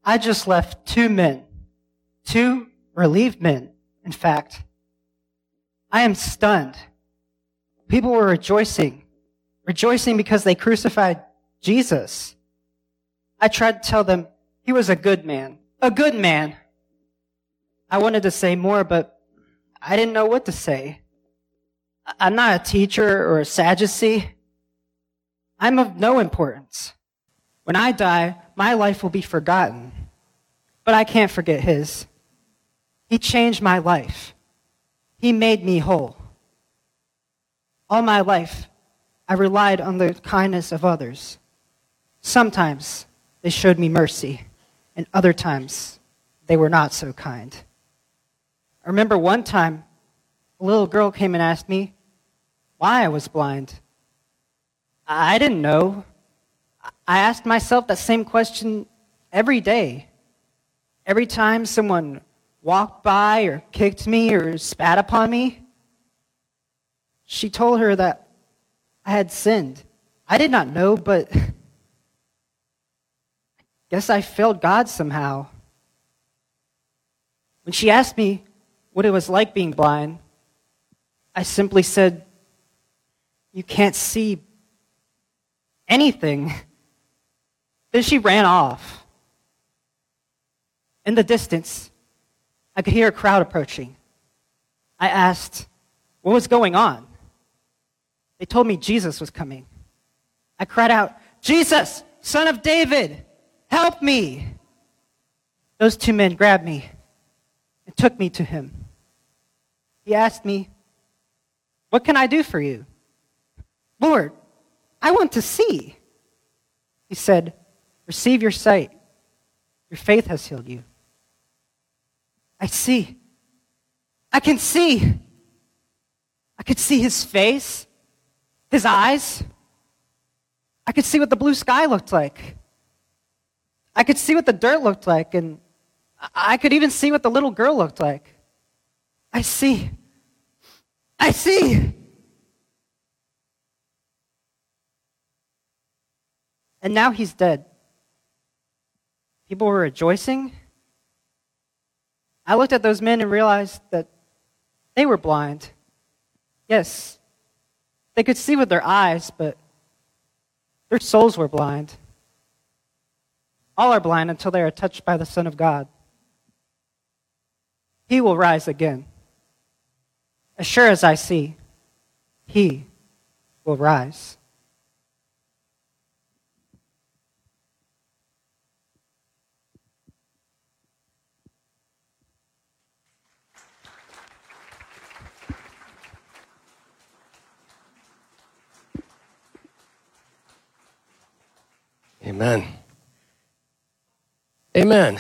I just left two relieved men, in fact. I am stunned. People were rejoicing because they crucified Jesus. I tried to tell them he was a good man. I wanted to say more, but I didn't know what to say. I'm not a teacher or a Sadducee. I'm of no importance. When I die, my life will be forgotten. But I can't forget his. He changed my life. He made me whole. All my life, I relied on the kindness of others. Sometimes they showed me mercy, and other times they were not so kind. I remember one time, a little girl came and asked me why I was blind. I didn't know. I asked myself that same question every day. Every time someone walked by or kicked me or spat upon me, she told her that I had sinned. I did not know, but I guess I failed God somehow. When she asked me what it was like being blind, I simply said, "You can't see anything." Then she ran off. In the distance, I could hear a crowd approaching. I asked, what was going on? They told me Jesus was coming. I cried out, "Jesus, Son of David, help me!" Those two men grabbed me and took me to him. He asked me, "What can I do for you?" "Lord, I want to see." He said, "Receive your sight. Your faith has healed you." I see. I can see. I could see his face, his eyes. I could see what the blue sky looked like. I could see what the dirt looked like, and I could even see what the little girl looked like. I see. I see. And now he's dead. People were rejoicing. I looked at those men and realized that they were blind. Yes, they could see with their eyes, but their souls were blind. All are blind until they are touched by the Son of God. He will rise again. As sure as I see, he will rise. Amen. Amen.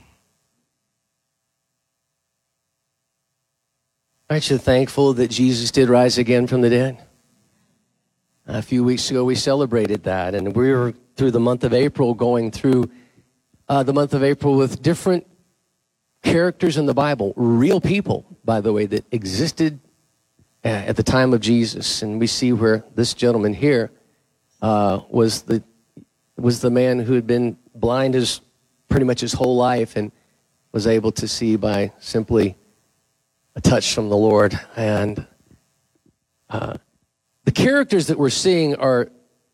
Aren't you thankful that Jesus did rise again from the dead? A few weeks ago, we celebrated that, and we were through the month of April, going through the month of April with different characters in the Bible, real people, by the way, that existed at the time of Jesus. And we see where this gentleman here was the man who had been blind his pretty much his whole life and was able to see by simply a touch from the Lord. And the characters that we're seeing are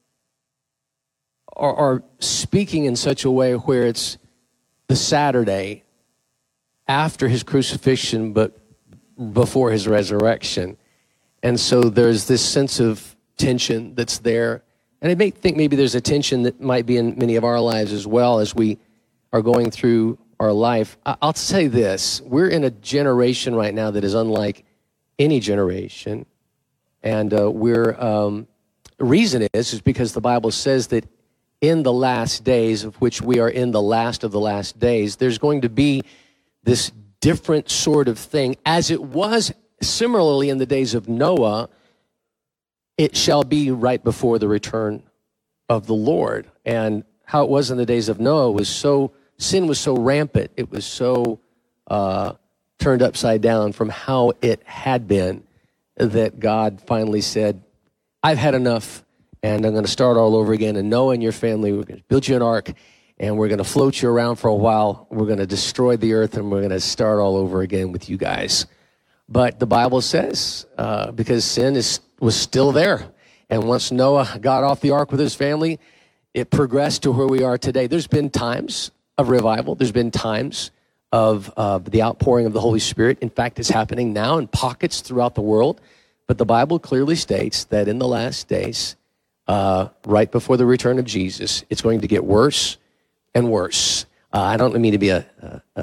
speaking in such a way where it's the Saturday after his crucifixion, but before his resurrection. And so there's this sense of tension that's there. And I may think maybe there's a tension that might be in many of our lives as well as we are going through our life. I'll say this. We're in a generation right now that is unlike any generation. And reason is because the Bible says that in the last days, of which we are in the last of the last days, there's going to be this different sort of thing. As it was similarly in the days of Noah, it shall be right before the return of the Lord. And how it was in the days of Noah was sin was so rampant, it was so turned upside down from how it had been, that God finally said, I've had enough, and I'm going to start all over again. And Noah and your family, we're going to build you an ark, and we're going to float you around for a while. We're going to destroy the earth, and we're going to start all over again with you guys. But the Bible says, because sin was still there, and once Noah got off the ark with his family, it progressed to where we are today. There's been times of revival. There's been times of the outpouring of the Holy Spirit. In fact, it's happening now in pockets throughout the world. But the Bible clearly states that in the last days, right before the return of Jesus, it's going to get worse and worse. I don't mean to be a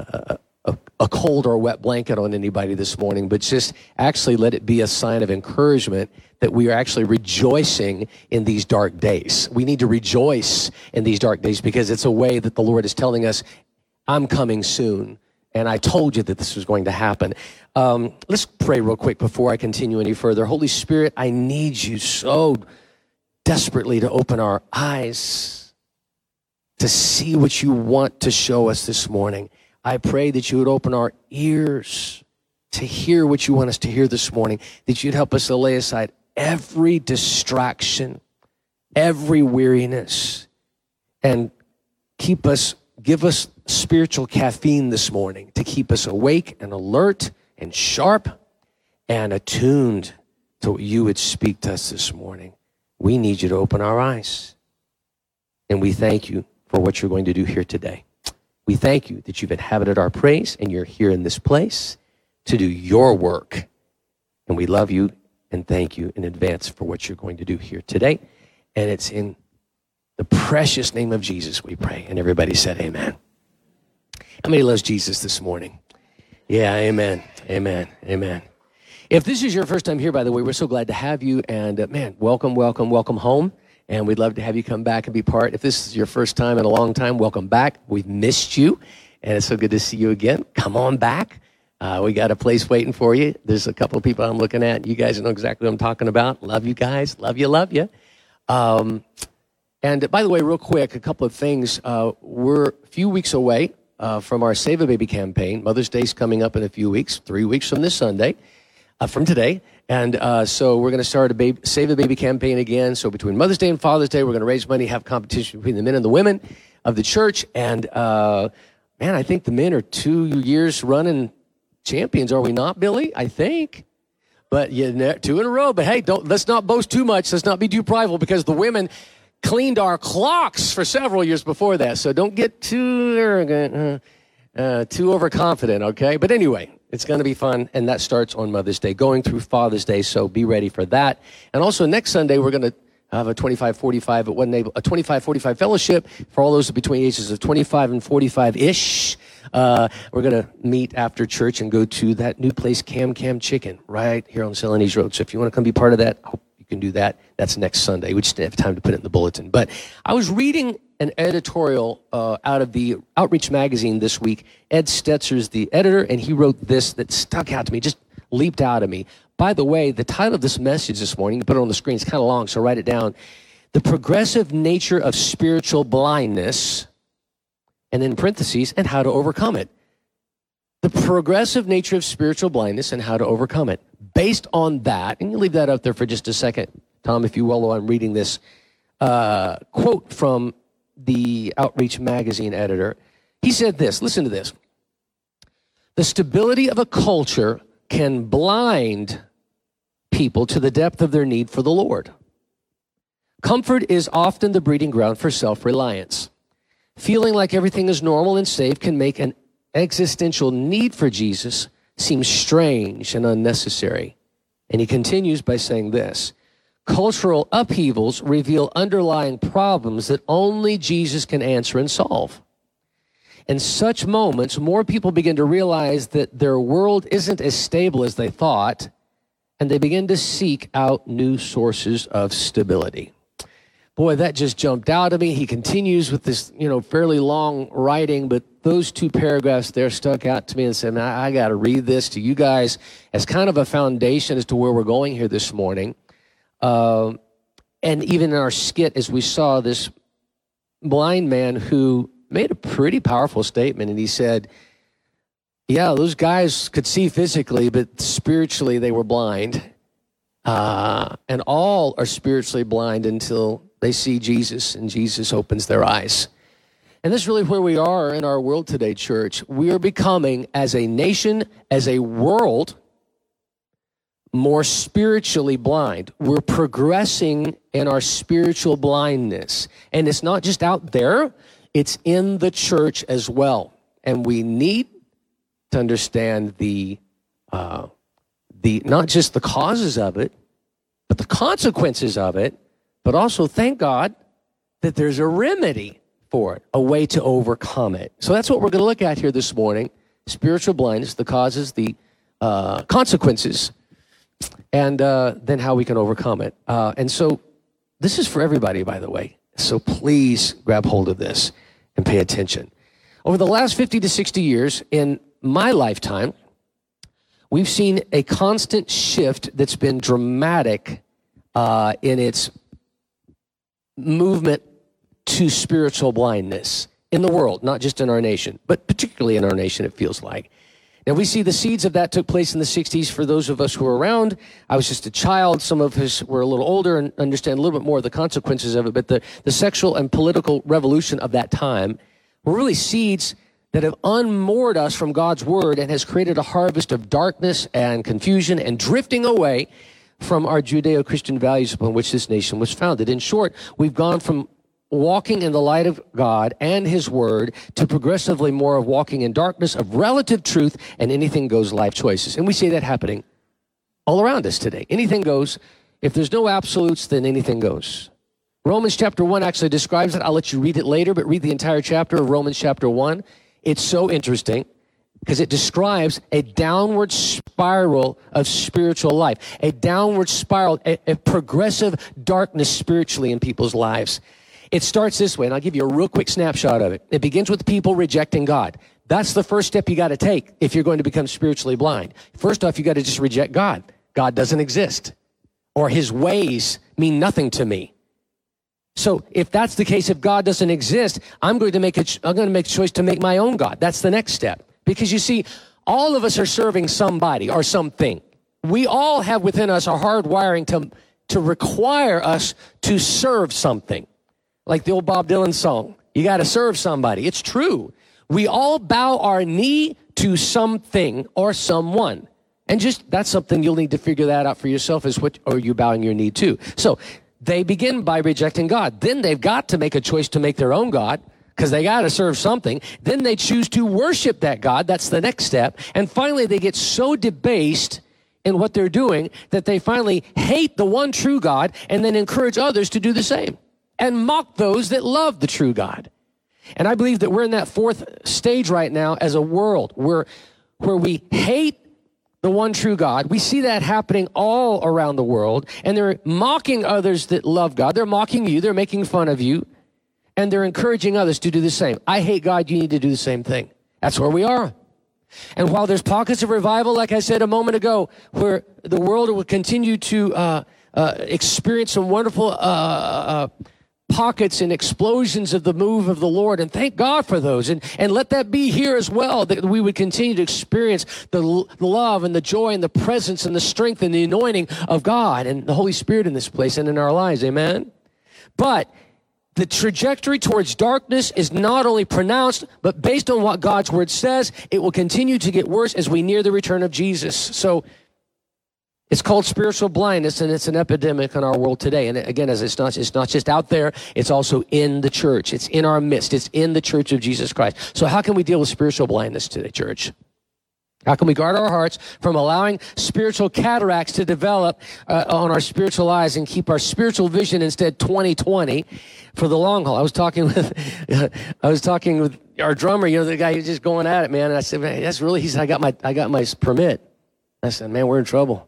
cold or a wet blanket on anybody this morning, but just actually let it be a sign of encouragement that we are actually rejoicing in these dark days. We need to rejoice in these dark days because it's a way that the Lord is telling us, I'm coming soon, and I told you that this was going to happen. Let's pray real quick before I continue any further. Holy Spirit, I need you so desperately to open our eyes to see what you want to show us this morning. I pray that you would open our ears to hear what you want us to hear this morning, that you'd help us to lay aside every distraction, every weariness, and give us spiritual caffeine this morning to keep us awake and alert and sharp and attuned to what you would speak to us this morning. We need you to open our eyes. And we thank you for what you're going to do here today. We thank you that you've inhabited our praise and you're here in this place to do your work. And we love you and thank you in advance for what you're going to do here today. And it's in the precious name of Jesus we pray. And everybody said amen. How many loves Jesus this morning? Yeah, amen, amen, amen. If this is your first time here, by the way, we're so glad to have you. And man, welcome home. And we'd love to have you come back and be part. If this is your first time in a long time, welcome back. We've missed you, and it's so good to see you again. Come on back. We got a place waiting for you. There's a couple of people I'm looking at. You guys know exactly what I'm talking about. Love you guys. Love you. And by the way, real quick, a couple of things. We're a few weeks away from our Save a Baby campaign. Mother's Day's coming up in a few weeks, 3 weeks from this Sunday, from today. And so we're going to start a Save a Baby campaign again. So between Mother's Day and Father's Day, we're going to raise money, have competition between the men and the women of the church. And man, I think the men are 2 years running champions, are we not, Billy? I think. But yeah, 2 in a row. But hey, let's not boast too much. Let's not be too prideful because the women cleaned our clocks for several years before that. So don't get too arrogant, too overconfident, okay? But anyway, it's going to be fun, and that starts on Mother's Day, going through Father's Day, so be ready for that. And also next Sunday, we're going to have a 25-45 fellowship for all those between ages of 25 and 45-ish. We're going to meet after church and go to that new place, Cam Chicken, right here on Celanese Road. So if you want to come be part of that, I hope you can do that. That's next Sunday. We just didn't have time to put it in the bulletin. But I was reading an editorial out of the Outreach magazine this week. Ed Stetzer's the editor, and he wrote this that stuck out to me, just leaped out at me. By the way, the title of this message this morning, you put it on the screen, it's kind of long, so write it down. The Progressive Nature of Spiritual Blindness, and in parentheses, and how to overcome it. The progressive nature of spiritual blindness and how to overcome it. Based on that, and you leave that up there for just a second, Tom, if you will, while I'm reading this quote from the Outreach magazine editor. He said this, listen to this. The stability of a culture can blind people to the depth of their need for the Lord. Comfort is often the breeding ground for self-reliance. Feeling like everything is normal and safe can make an existential need for Jesus seem strange and unnecessary. And he continues by saying this. Cultural upheavals reveal underlying problems that only Jesus can answer and solve. In such moments, more people begin to realize that their world isn't as stable as they thought, and they begin to seek out new sources of stability. Boy, that just jumped out at me. He continues with this, fairly long writing, but those 2 paragraphs there stuck out to me and said, I got to read this to you guys as kind of a foundation as to where we're going here this morning. And even in our skit, as we saw this blind man who made a pretty powerful statement, and he said, yeah, those guys could see physically, but spiritually they were blind. And all are spiritually blind until they see Jesus, and Jesus opens their eyes. And this is really where we are in our world today, church. We are becoming, as a nation, as a world, more spiritually blind. We're progressing in our spiritual blindness. And it's not just out there, it's in the church as well. And we need to understand the not just the causes of it, but the consequences of it, but also thank God that there's a remedy for it, a way to overcome it. So that's what we're going to look at here this morning: spiritual blindness, the causes, the consequences, and then how we can overcome it. And so this is for everybody, by the way. So please grab hold of this and pay attention. Over the last 50 to 60 years in my lifetime, we've seen a constant shift that's been dramatic in its movement to spiritual blindness in the world, not just in our nation, but particularly in our nation, it feels like. Now, we see the seeds of that took place in the 60s. For those of us who were around, I was just a child. Some of us were a little older and understand a little bit more of the consequences of it. But the sexual and political revolution of that time were really seeds that have unmoored us from God's word and has created a harvest of darkness and confusion and drifting away from our Judeo-Christian values upon which this nation was founded. In short, we've gone from walking in the light of God and his word to progressively more of walking in darkness of relative truth and anything goes life choices. And we see that happening all around us today. Anything goes. If there's no absolutes, then anything goes. Romans chapter 1 actually describes it. I'll let you read it later, but read the entire chapter of Romans chapter 1. It's so interesting because it describes a downward spiral of spiritual life, a downward spiral, a progressive darkness spiritually in people's lives. It starts this way, and I'll give you a real quick snapshot of it. It begins with people rejecting God. That's the first step you got to take if you're going to become spiritually blind. First off, you got to just reject God. God doesn't exist, or his ways mean nothing to me. So if that's the case, if God doesn't exist, I'm going to make a choice to make my own God. That's the next step. Because you see, all of us are serving somebody or something. We all have within us a hard wiring to require us to serve something. Like the old Bob Dylan song, you got to serve somebody. It's true. We all bow our knee to something or someone. And just, that's something you'll need to figure that out for yourself, is what are you bowing your knee to? So they begin by rejecting God. Then they've got to make a choice to make their own God, because they got to serve something. Then they choose to worship that God. That's the next step. And finally, they get so debased in what they're doing that they finally hate the one true God and then encourage others to do the same and mock those that love the true God. And I believe that we're in that fourth stage right now as a world where we hate the one true God. We see that happening all around the world, and they're mocking others that love God. They're mocking you. They're making fun of you, and they're encouraging others to do the same. I hate God. You need to do the same thing. That's where we are. And while there's pockets of revival, like I said a moment ago, where the world will continue to experience some wonderful pockets and explosions of the move of the Lord, and thank God for those, and let that be here as well, that we would continue to experience the love and the joy and the presence and the strength and the anointing of God and the Holy Spirit in this place and in our lives. Amen. But the trajectory towards darkness is not only pronounced, but based on what God's word says, it will continue to get worse as we near the return of Jesus. So it's called spiritual blindness, and it's an epidemic in our world today. And again, as it's not just out there, it's also in the church. It's in our midst. It's in the church of Jesus Christ. So how can we deal with spiritual blindness today, church? How can we guard our hearts from allowing spiritual cataracts to develop on our spiritual eyes and keep our spiritual vision instead 20/20 for the long haul? I was talking with our drummer, the guy who's just going at it, man. And I said, man, that's really, he said, I got my permit. I said, man, we're in trouble.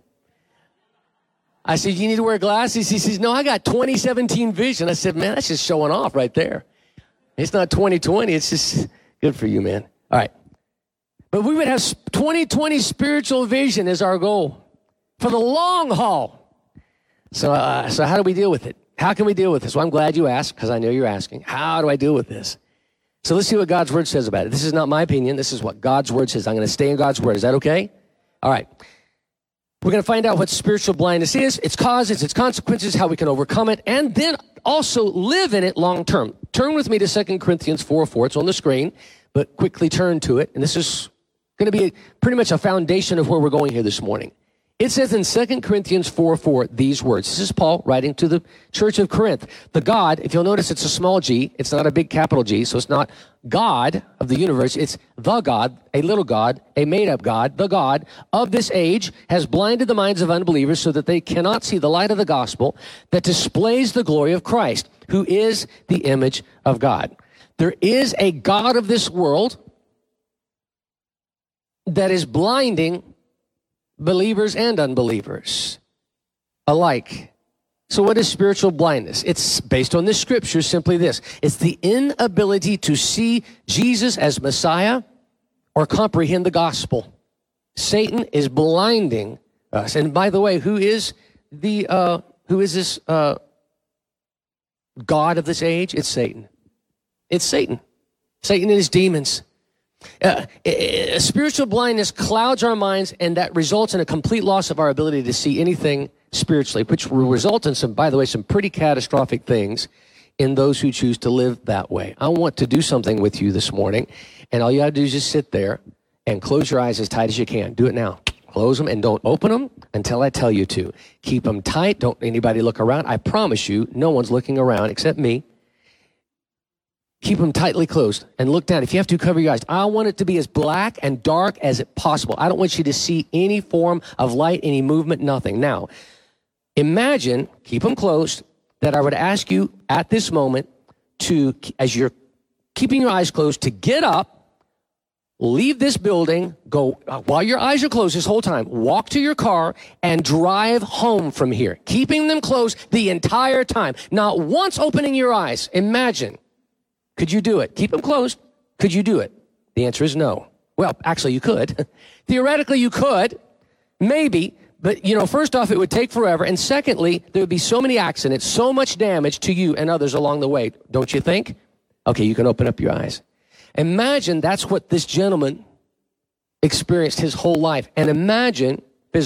I said, you need to wear glasses? He says, no, I got 2017 vision. I said, man, that's just showing off right there. It's not 20/20. It's just good for you, man. All right. But we would have 20/20 spiritual vision as our goal for the long haul. So how do we deal with it? How can we deal with this? Well, I'm glad you asked, because I know you're asking. How do I deal with this? So let's see what God's word says about it. This is not my opinion. This is what God's word says. I'm going to stay in God's word. Is that okay? All right. We're going to find out what spiritual blindness is, its causes, its consequences, how we can overcome it, and then also live in it long term. Turn with me to 2 Corinthians 4:4. It's on the screen, but quickly turn to it. And this is going to be pretty much a foundation of where we're going here this morning. It says in 2 Corinthians 4:4 these words. This is Paul writing to the church of Corinth. The God, if you'll notice, it's a small g. It's not a big capital G, so it's not God of the universe. It's the God, a little God, a made-up God. The God of this age has blinded the minds of unbelievers so that they cannot see the light of the gospel that displays the glory of Christ, who is the image of God. There is a God of this world that is blinding believers and unbelievers alike. So what is spiritual blindness? It's based on this scripture, simply this. It's the inability to see Jesus as Messiah or comprehend the gospel. Satan is blinding us. And by the way, who is this God of this age? It's Satan. It's Satan. Satan and his demons. Spiritual blindness clouds our minds, and that results in a complete loss of our ability to see anything spiritually, which will result in some pretty catastrophic things in those who choose to live that way. I want to do something with you this morning, and all you got to do is just sit there and close your eyes as tight as you can. Do it now. Close them and don't open them until I tell you to. Keep them tight. Don't anybody look around. I promise you, no one's looking around except me. Keep them tightly closed and look down. If you have to, cover your eyes. I want it to be as black and dark as it possible. I don't want you to see any form of light, any movement, nothing. Now, imagine, keep them closed, that I would ask you at this moment to, as you're keeping your eyes closed, to get up, leave this building, go, while your eyes are closed this whole time, walk to your car and drive home from here, keeping them closed the entire time. Not once opening your eyes. Imagine. Could you do it? Keep them closed. Could you do it? The answer is no. Well, actually, you could. Theoretically, you could. Maybe. But, first off, it would take forever. And secondly, there would be so many accidents, so much damage to you and others along the way. Don't you think? Okay, you can open up your eyes. Imagine that's what this gentleman experienced his whole life. And imagine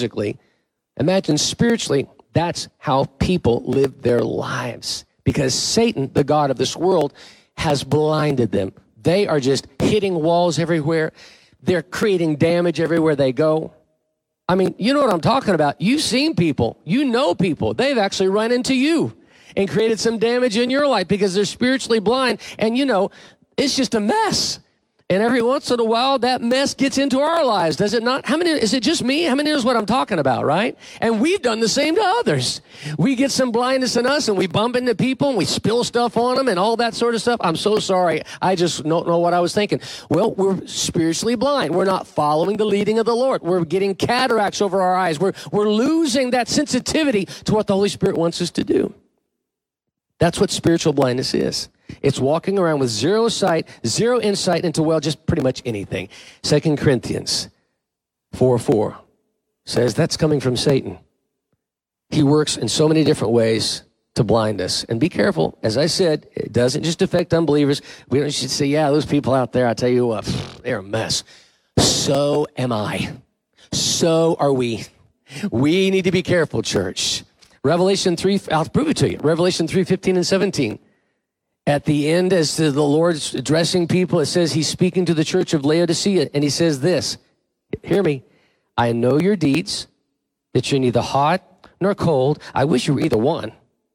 spiritually, that's how people live their lives. Because Satan, the God of this world, has blinded them. They are just hitting walls everywhere. They're creating damage everywhere they go. I mean, you know what I'm talking about. You've seen people. You know people. They've actually run into you and created some damage in your life because they're spiritually blind. And, it's just a mess. And every once in a while, that mess gets into our lives, does it not? Is it just me? How many knows what I'm talking about, right? And we've done the same to others. We get some blindness in us, and we bump into people, and we spill stuff on them, and all that sort of stuff. I'm so sorry. I just don't know what I was thinking. Well, we're spiritually blind. We're not following the leading of the Lord. We're getting cataracts over our eyes. We're losing that sensitivity to what the Holy Spirit wants us to do. That's what spiritual blindness is. It's walking around with zero sight, zero insight into, just pretty much anything. 2 Corinthians 4:4 says that's coming from Satan. He works in so many different ways to blind us. And be careful. As I said, it doesn't just affect unbelievers. We don't should say, those people out there, I tell you what, they're a mess. So am I. So are we. We need to be careful, church. Revelation 3, I'll prove it to you. Revelation 3:15 and 17. At the end, as the Lord's addressing people, it says he's speaking to the church of Laodicea, and he says this, hear me, I know your deeds, that you're neither hot nor cold. I wish you were either one.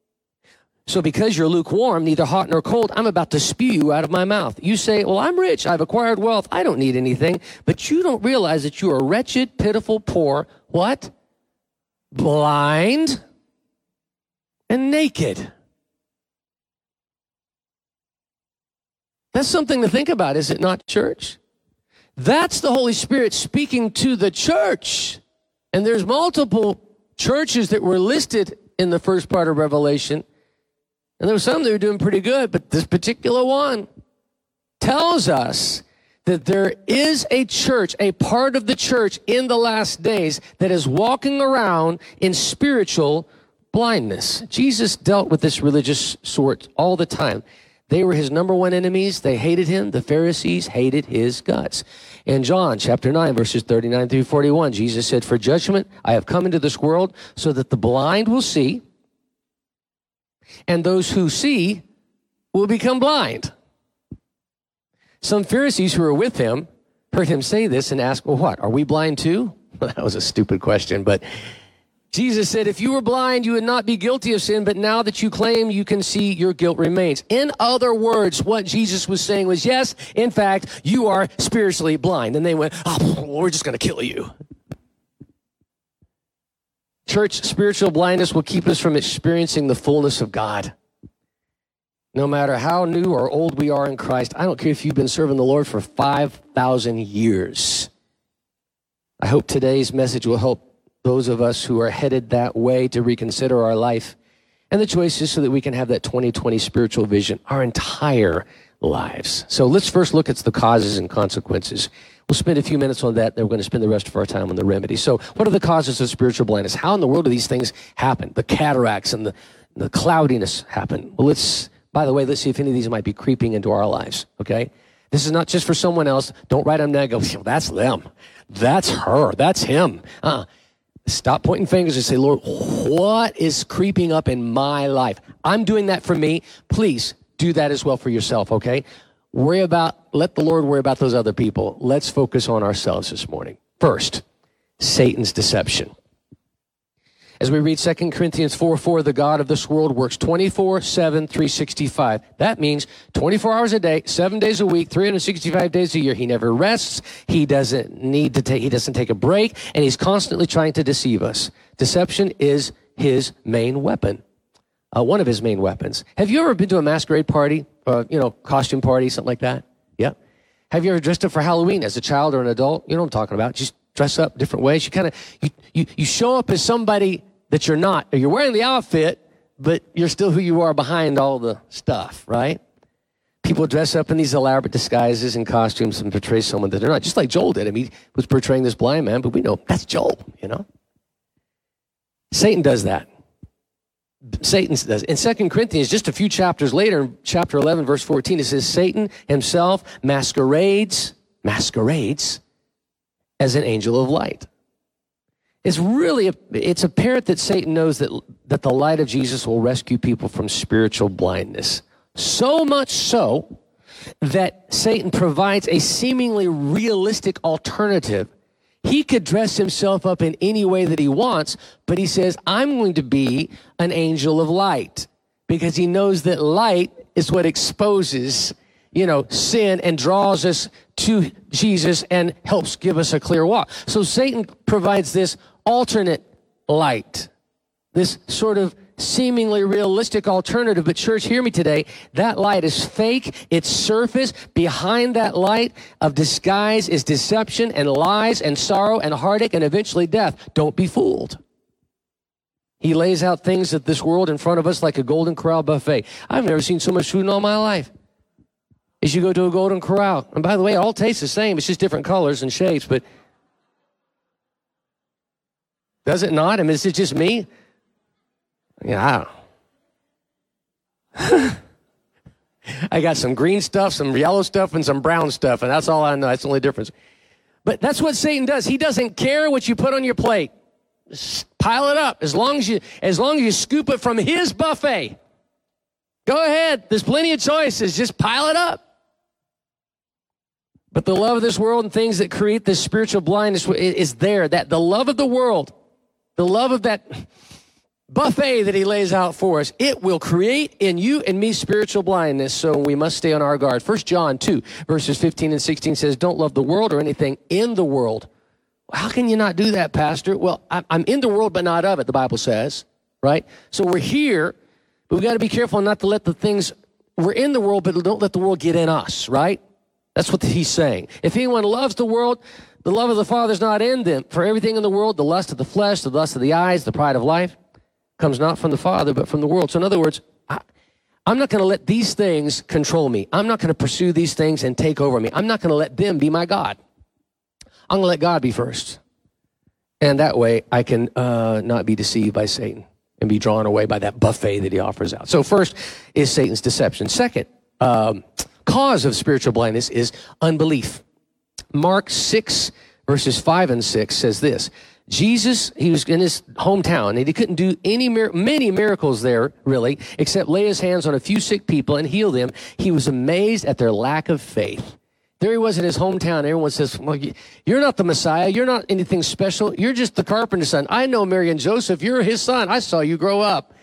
So because you're lukewarm, neither hot nor cold, I'm about to spew you out of my mouth. You say, well, I'm rich, I've acquired wealth, I don't need anything, but you don't realize that you are wretched, pitiful, poor, what? Blind and naked. That's something to think about, is it not, church? That's the Holy Spirit speaking to the church. And there's multiple churches that were listed in the first part of Revelation. And there were some that were doing pretty good, but this particular one tells us that there is a church, a part of the church in the last days that is walking around in spiritual blindness. Jesus dealt with this religious sort all the time. They were his number one enemies. They hated him. The Pharisees hated his guts. In John chapter 9, verses 39 through 41, Jesus said, for judgment I have come into this world so that the blind will see, and those who see will become blind. Some Pharisees who were with him heard him say this and asked, well, what, are we blind too? Well, that was a stupid question, but Jesus said, if you were blind, you would not be guilty of sin, but now that you claim you can see, your guilt remains. In other words, what Jesus was saying was, yes, in fact, you are spiritually blind. And they went, oh, we're just going to kill you. Church, spiritual blindness will keep us from experiencing the fullness of God. No matter how new or old we are in Christ, I don't care if you've been serving the Lord for 5,000 years. I hope today's message will help those of us who are headed that way to reconsider our life and the choices so that we can have that 2020 spiritual vision our entire lives. So let's first look at the causes and consequences. We'll spend a few minutes on that, then we're going to spend the rest of our time on the remedy. So what are the causes of spiritual blindness? How in the world do these things happen? The cataracts and the cloudiness happen. Well, by the way, let's see if any of these might be creeping into our lives, okay? This is not just for someone else. Don't write them down and go, well, that's them. That's her. That's him. Stop pointing fingers and say, Lord, what is creeping up in my life? I'm doing that for me. Please do that as well for yourself, okay? Let the Lord worry about those other people. Let's focus on ourselves this morning. First, Satan's deception. As we read 2 Corinthians 4:4, the God of this world works 24/7, 365. That means 24 hours a day, 7 days a week, 365 days a year. He never rests. He doesn't take a break, and he's constantly trying to deceive us. Deception is his main weapon. One of his main weapons. Have you ever been to a masquerade party, costume party, something like that? Yeah. Have you ever dressed up for Halloween as a child or an adult? You know what I'm talking about. Just dress up different ways. You show up as somebody that you're not. You're wearing the outfit, but you're still who you are behind all the stuff, right? People dress up in these elaborate disguises and costumes and portray someone that they're not. Just like Joel did. I mean, he was portraying this blind man, but we know that's Joel, Satan does that. Satan does. In 2 Corinthians, just a few chapters later, in chapter 11, verse 14, it says, Satan himself masquerades as an angel of light. It's apparent that Satan knows that the light of Jesus will rescue people from spiritual blindness. So much so that Satan provides a seemingly realistic alternative. He could dress himself up in any way that he wants, but he says, I'm going to be an angel of light, because he knows that light is what exposes, sin and draws us to Jesus and helps give us a clear walk. So Satan provides this alternate light, this sort of seemingly realistic alternative. But church, hear me today. That light is fake. It's surface. Behind that light of disguise is deception and lies and sorrow and heartache and eventually death. Don't be fooled. He lays out things of this world in front of us like a Golden Corral buffet. I've never seen so much food in all my life. As you go to a Golden Corral, and by the way, it all tastes the same. It's just different colors and shapes, but does it not? I mean, is it just me? Yeah, I don't know. I got some green stuff, some yellow stuff, and some brown stuff, and that's all I know. That's the only difference. But that's what Satan does. He doesn't care what you put on your plate. Just pile it up. As long as you scoop it from his buffet. Go ahead. There's plenty of choices. Just pile it up. But the love of this world and things that create this spiritual blindness is there. That the love of the world, the love of that buffet that he lays out for us, it will create in you and me spiritual blindness, so we must stay on our guard. 1 John 2, verses 15 and 16 says, don't love the world or anything in the world. How can you not do that, Pastor? Well, I'm in the world, but not of it, the Bible says, right? So we're here, but we've got to be careful not to let we're in the world, but don't let the world get in us, right? That's what he's saying. If anyone loves the world, the love of the Father is not in them. For everything in the world, the lust of the flesh, the lust of the eyes, the pride of life, comes not from the Father, but from the world. So in other words, I'm not going to let these things control me. I'm not going to pursue these things and take over me. I'm not going to let them be my God. I'm going to let God be first. And that way I can not be deceived by Satan and be drawn away by that buffet that he offers out. So first is Satan's deception. Second, cause of spiritual blindness is unbelief. Mark 6, verses 5 and 6 says this, Jesus, he was in his hometown, and he couldn't do many miracles there, really, except lay his hands on a few sick people and heal them. He was amazed at their lack of faith. There he was in his hometown. Everyone says, well, you're not the Messiah. You're not anything special. You're just the carpenter's son. I know Mary and Joseph. You're his son. I saw you grow up.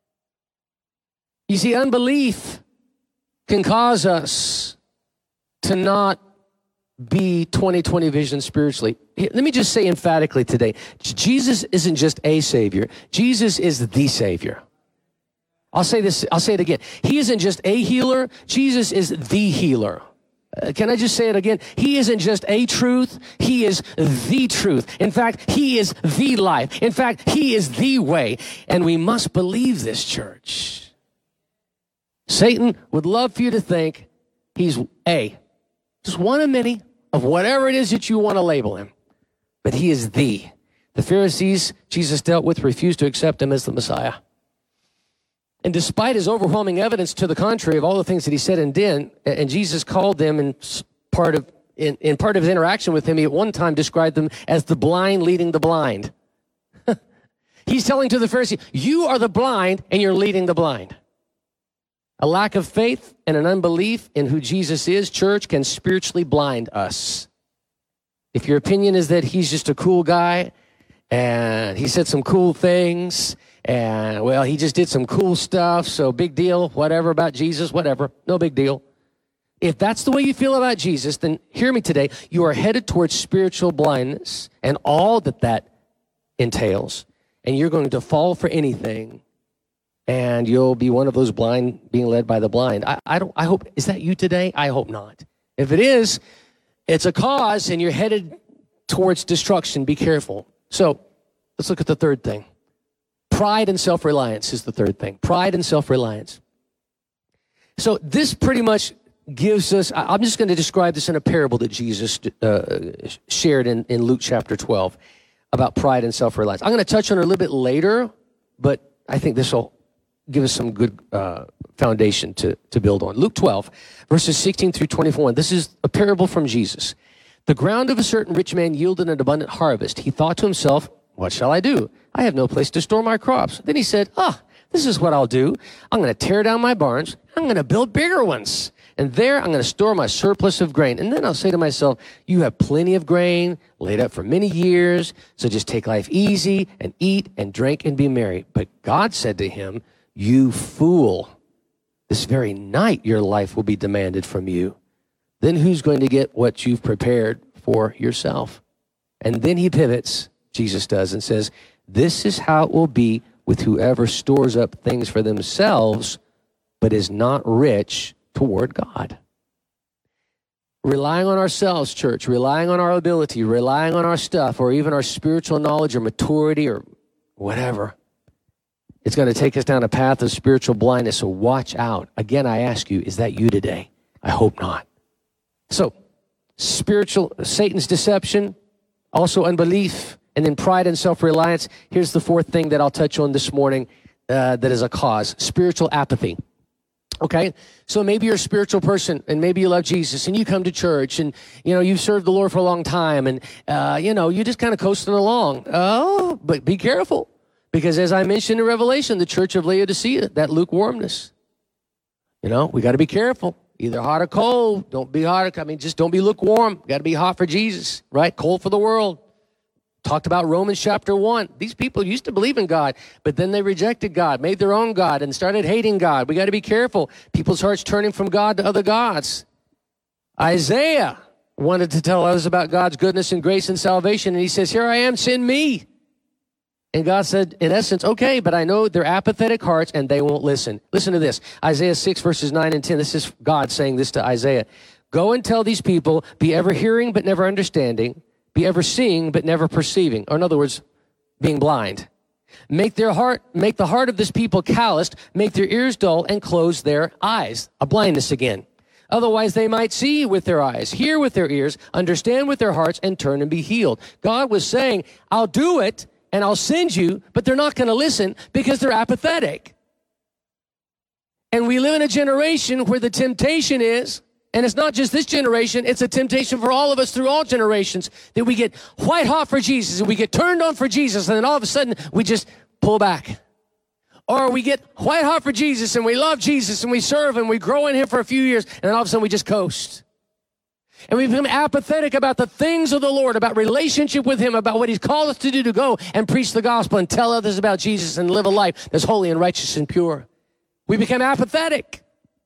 You see, unbelief can cause us to not be 20/20 vision spiritually. Let me just say emphatically today, Jesus isn't just a Savior. Jesus is the Savior. I'll say it again. He isn't just a healer. Jesus is the healer. Can I just say it again? He isn't just a truth. He is the truth. In fact, he is the life. In fact, he is the way. And we must believe this, church. Satan would love for you to think he's just one of many of whatever it is that you want to label him. But he is the. The Pharisees Jesus dealt with refused to accept him as the Messiah. And despite his overwhelming evidence to the contrary of all the things that he said and did, and Jesus called them in part of his interaction with him, he at one time described them as the blind leading the blind. He's telling to the Pharisee, you are the blind and you're leading the blind. A lack of faith and an unbelief in who Jesus is, church, can spiritually blind us. If your opinion is that he's just a cool guy and he said some cool things and, well, he just did some cool stuff, so big deal, whatever about Jesus, whatever, no big deal. If that's the way you feel about Jesus, then hear me today. You are headed towards spiritual blindness and all that entails. And you're going to fall for anything. And you'll be one of those blind being led by the blind. I hope, is that you today? I hope not. If it is, it's a cause and you're headed towards destruction. Be careful. So let's look at the third thing. Pride and self-reliance is the third thing. Pride and self-reliance. So this pretty much gives us, I'm just going to describe this in a parable that Jesus shared in Luke chapter 12 about pride and self-reliance. I'm going to touch on it a little bit later, but I think this will give us some good foundation to build on. Luke 12, verses 16 through 24. This is a parable from Jesus. The ground of a certain rich man yielded an abundant harvest. He thought to himself, what shall I do? I have no place to store my crops. Then he said, this is what I'll do. I'm going to tear down my barns. I'm going to build bigger ones. And there I'm going to store my surplus of grain. And then I'll say to myself, you have plenty of grain laid up for many years. So just take life easy and eat and drink and be merry. But God said to him, you fool, this very night your life will be demanded from you. Then who's going to get what you've prepared for yourself? And then he pivots, Jesus does, and says, this is how it will be with whoever stores up things for themselves, but is not rich toward God. Relying on ourselves, church, relying on our ability, relying on our stuff, or even our spiritual knowledge or maturity or whatever, it's going to take us down a path of spiritual blindness. So watch out. Again, I ask you, is that you today? I hope not. So Satan's deception, also unbelief, and then pride and self-reliance. Here's the fourth thing that I'll touch on this morning that is a cause, spiritual apathy. Okay, so maybe you're a spiritual person and maybe you love Jesus and you come to church and, you've served the Lord for a long time and, you're just kind of coasting along. Oh, but be careful because as I mentioned in Revelation, the church of Laodicea, that lukewarmness, we got to be careful. Either hot or cold. Don't be hot. Just don't be lukewarm. Got to be hot for Jesus, right? Cold for the world. Talked about Romans chapter 1. These people used to believe in God, but then they rejected God, made their own God, and started hating God. We got to be careful. People's hearts turning from God to other gods. Isaiah wanted to tell others about God's goodness and grace and salvation, and he says, here I am, send me. And God said, in essence, okay, but I know they're apathetic hearts and they won't listen. Listen to this. Isaiah 6, verses 9 and 10. This is God saying this to Isaiah. Go and tell these people, be ever hearing but never understanding, be ever seeing but never perceiving. Or in other words, being blind. Make the heart of this people calloused, make their ears dull and close their eyes. A blindness again. Otherwise they might see with their eyes, hear with their ears, understand with their hearts and turn and be healed. God was saying, I'll do it. And I'll send you, but they're not going to listen because they're apathetic. And we live in a generation where the temptation is And it's not just this generation, it's a temptation for all of us through all generations that we get white hot for Jesus and we get turned on for Jesus and then all of a sudden we just pull back. Or we get white hot for Jesus and we love Jesus and we serve and we grow in him for a few years and then all of a sudden we just coast. And we become apathetic about the things of the Lord, about relationship with him, about what he's called us to do, to go and preach the gospel and tell others about Jesus and live a life that's holy and righteous and pure. We become apathetic.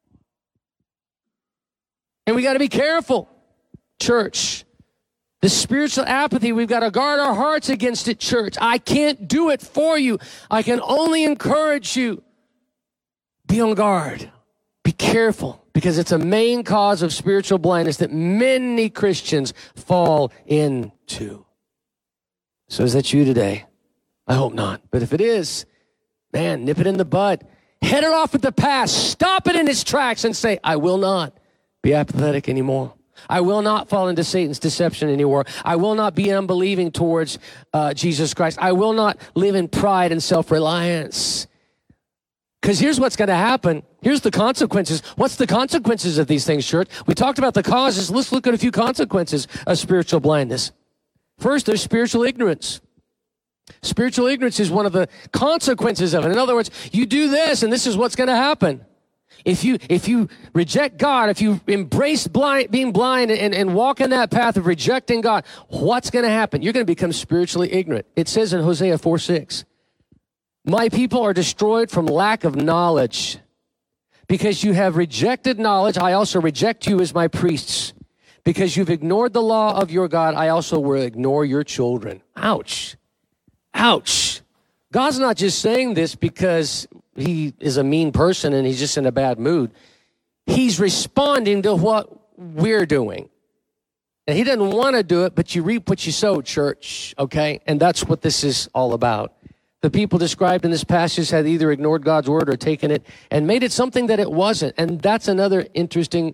And we got to be careful, church. The spiritual apathy, we've got to guard our hearts against it, church. I can't do it for you. I can only encourage you. Be on guard. Be careful, because it's a main cause of spiritual blindness that many Christians fall into. So is that you today? I hope not. But if it is, man, nip it in the bud. Head it off at the pass. Stop it in its tracks and say, I will not be apathetic anymore. I will not fall into Satan's deception anymore. I will not be unbelieving towards Jesus Christ. I will not live in pride and self-reliance. Because here's what's going to happen. Here's the consequences. What's the consequences of these things, church? We talked about the causes. Let's look at a few consequences of spiritual blindness. First, there's spiritual ignorance. Spiritual ignorance is one of the consequences of it. In other words, you do this and this is what's going to happen. If you reject God, if you embrace being blind and walk in that path of rejecting God, what's going to happen? You're going to become spiritually ignorant. It says in Hosea 4:6, my people are destroyed from lack of knowledge. Because you have rejected knowledge, I also reject you as my priests. Because you've ignored the law of your God, I also will ignore your children. Ouch. Ouch. God's not just saying this because he is a mean person and he's just in a bad mood. He's responding to what we're doing. And he doesn't want to do it, but you reap what you sow, church, okay? And that's what this is all about. The people described in this passage had either ignored God's word or taken it and made it something that it wasn't. And that's another interesting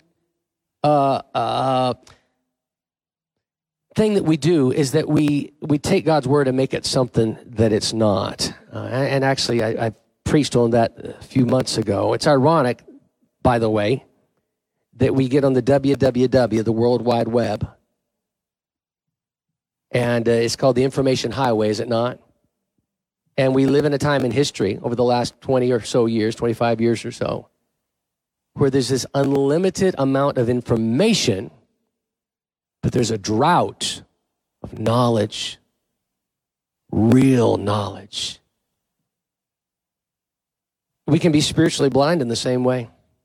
thing that we do, is that we take God's word and make it something that it's not. And actually, I preached on that a few months ago. It's ironic, by the way, that we get on the WWW, the World Wide Web. And it's called the information highway, is it not? And we live in a time in history over the last 20 or so years, 25 years or so, where there's this unlimited amount of information, but there's a drought of knowledge, real knowledge. We can be spiritually blind in the same way.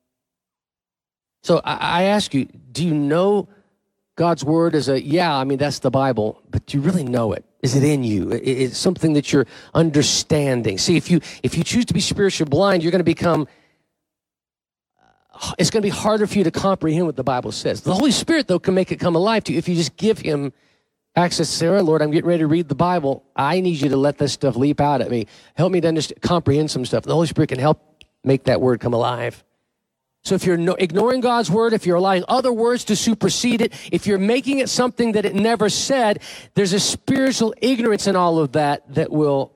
So I ask you, do you know God's word as that's the Bible, but do you really know it? Is it in you? It's something that you're understanding. See, if you choose to be spiritually blind, you're going to become, it's going to be harder for you to comprehend what the Bible says. The Holy Spirit, though, can make it come alive to you if you just give him access to say, all right, Lord, I'm getting ready to read the Bible. I need you to let this stuff leap out at me. Help me to understand, comprehend some stuff. The Holy Spirit can help make that word come alive. So if you're ignoring God's word, if you're allowing other words to supersede it, if you're making it something that it never said, there's a spiritual ignorance in all of that will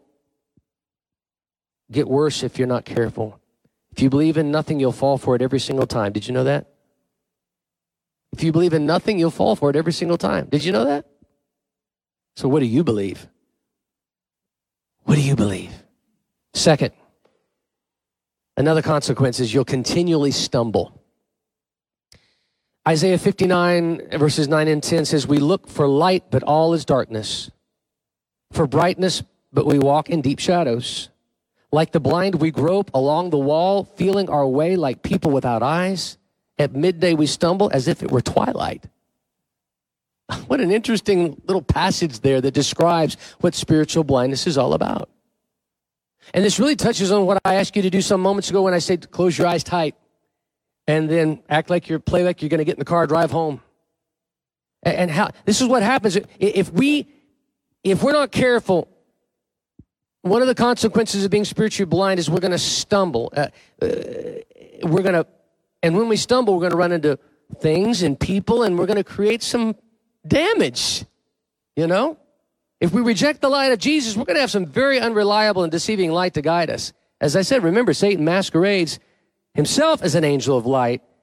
get worse if you're not careful. If you believe in nothing, you'll fall for it every single time. Did you know that? If you believe in nothing, you'll fall for it every single time. Did you know that? So what do you believe? What do you believe? Second, another consequence is you'll continually stumble. Isaiah 59 verses 9 and 10 says, we look for light, but all is darkness. For brightness, but we walk in deep shadows. Like the blind, we grope along the wall, feeling our way like people without eyes. At midday, we stumble as if it were twilight. What an interesting little passage there that describes what spiritual blindness is all about. And this really touches on what I asked you to do some moments ago when I said close your eyes tight and then play like you're going to get in the car, drive home. And how this is what happens if we're not careful. One of the consequences of being spiritually blind is we're going to stumble. And when we stumble, we're going to run into things and people, and we're going to create some damage, you know? If we reject the light of Jesus, we're going to have some very unreliable and deceiving light to guide us. As I said, remember, Satan masquerades himself as an angel of light,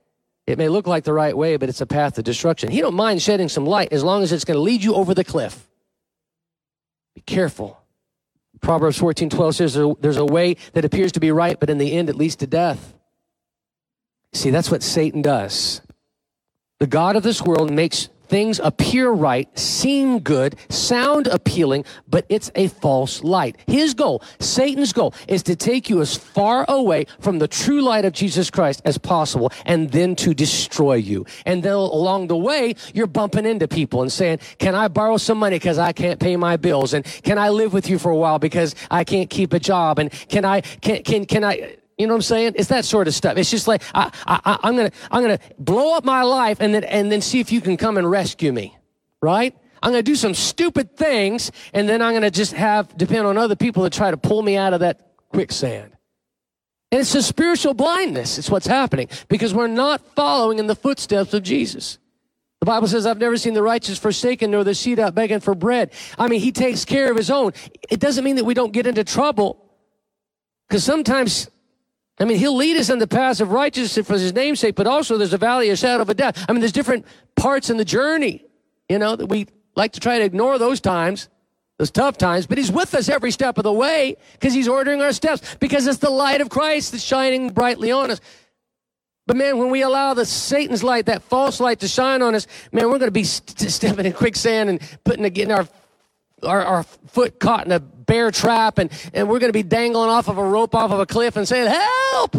It may look like the right way, but it's a path to destruction. He don't mind shedding some light as long as it's going to lead you over the cliff. Be careful. Proverbs 14:12 says there's a way that appears to be right, but in the end it leads to death. See, that's what Satan does. The God of this world makes things appear right, seem good, sound appealing, but it's a false light. His goal, Satan's goal, is to take you as far away from the true light of Jesus Christ as possible and then to destroy you. And then along the way, you're bumping into people and saying, can I borrow some money because I can't pay my bills? And can I live with you for a while because I can't keep a job? And can I, you know what I'm saying? It's that sort of stuff. It's just like, I'm gonna blow up my life and then see if you can come and rescue me, right? I'm gonna do some stupid things and then I'm gonna just depend on other people to try to pull me out of that quicksand. And it's a spiritual blindness. It's what's happening because we're not following in the footsteps of Jesus. The Bible says, I've never seen the righteous forsaken nor the seed out begging for bread. I mean, he takes care of his own. It doesn't mean that we don't get into trouble because sometimes, he'll lead us in the paths of righteousness for his name's sake, but also there's a valley of shadow of death. There's different parts in the journey, that we like to try to ignore those times, those tough times, but he's with us every step of the way because he's ordering our steps because it's the light of Christ that's shining brightly on us. But man, when we allow the Satan's light, that false light to shine on us, man, we're going to be stepping in quicksand and getting our foot caught in a bear trap, and we're going to be dangling off of a rope off of a cliff and saying, help!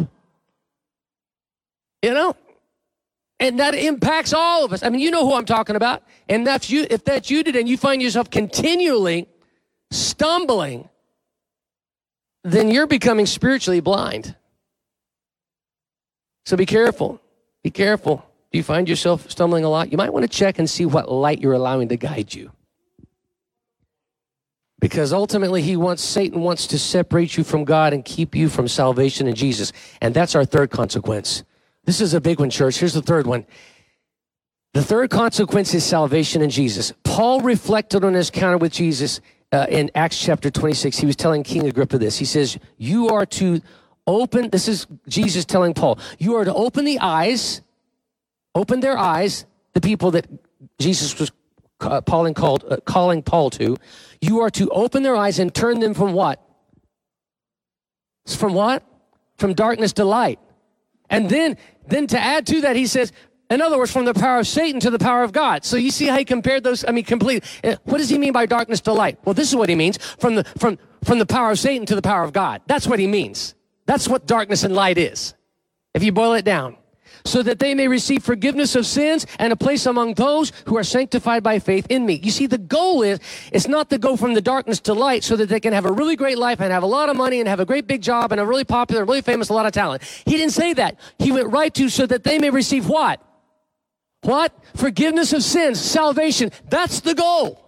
And that impacts all of us. You know who I'm talking about. And if that's you today and you find yourself continually stumbling, then you're becoming spiritually blind. So be careful. Be careful. Do you find yourself stumbling a lot? You might want to check and see what light you're allowing to guide you. Because ultimately, Satan wants to separate you from God and keep you from salvation in Jesus. And that's our third consequence. This is a big one, church. Here's the third one. The third consequence is salvation in Jesus. Paul reflected on his encounter with Jesus in Acts chapter 26. He was telling King Agrippa this. He says, you are to open, this is Jesus telling Paul, you are to open their eyes, the people that Jesus was calling Paul to. You are to open their eyes and turn them from what? From what? From darkness to light. And then to add to that, he says, in other words, from the power of Satan to the power of God. So you see how he compared those? Completely. What does he mean by darkness to light? Well, this is what he means. From the power of Satan to the power of God. That's what he means. That's what darkness and light is, if you boil it down. So that they may receive forgiveness of sins and a place among those who are sanctified by faith in me. You see, the goal it's not to go from the darkness to light so that they can have a really great life and have a lot of money and have a great big job and a really popular, really famous, a lot of talent. He didn't say that. He went right to so that they may receive what? What? Forgiveness of sins, salvation. That's the goal.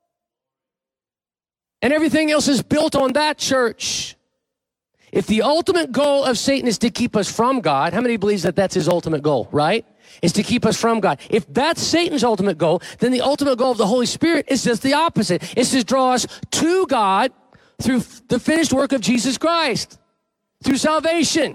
And everything else is built on that, church. If the ultimate goal of Satan is to keep us from God, how many believes that that's his ultimate goal, right? Is to keep us from God. If that's Satan's ultimate goal, then the ultimate goal of the Holy Spirit is just the opposite. It's to draw us to God through the finished work of Jesus Christ, through salvation.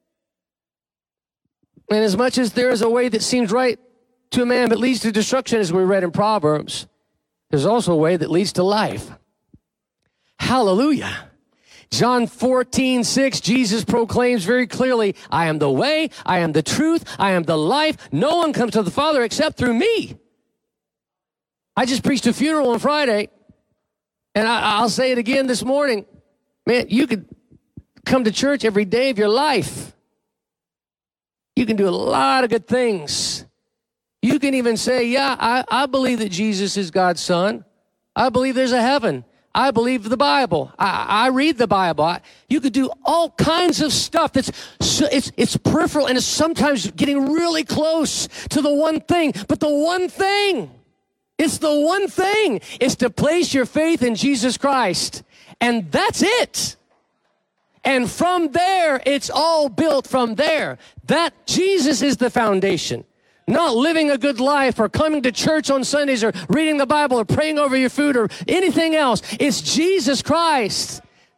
And as much as there is a way that seems right to a man but leads to destruction, as we read in Proverbs, there's also a way that leads to life. Hallelujah. John 14:6, Jesus proclaims very clearly, I am the way, I am the truth, I am the life. No one comes to the Father except through me. I just preached a funeral on Friday, and I'll say it again this morning. Man, you could come to church every day of your life. You can do a lot of good things. You can even say, yeah, I believe that Jesus is God's son. I believe there's a heaven. I believe the Bible. I read the Bible. You could do all kinds of stuff it's peripheral and it's sometimes getting really close to the one thing. But the one thing is to place your faith in Jesus Christ. And that's it. And from there, it's all built from there. That Jesus is the foundation. Not living a good life or coming to church on Sundays or reading the Bible or praying over your food or anything else. It's Jesus Christ.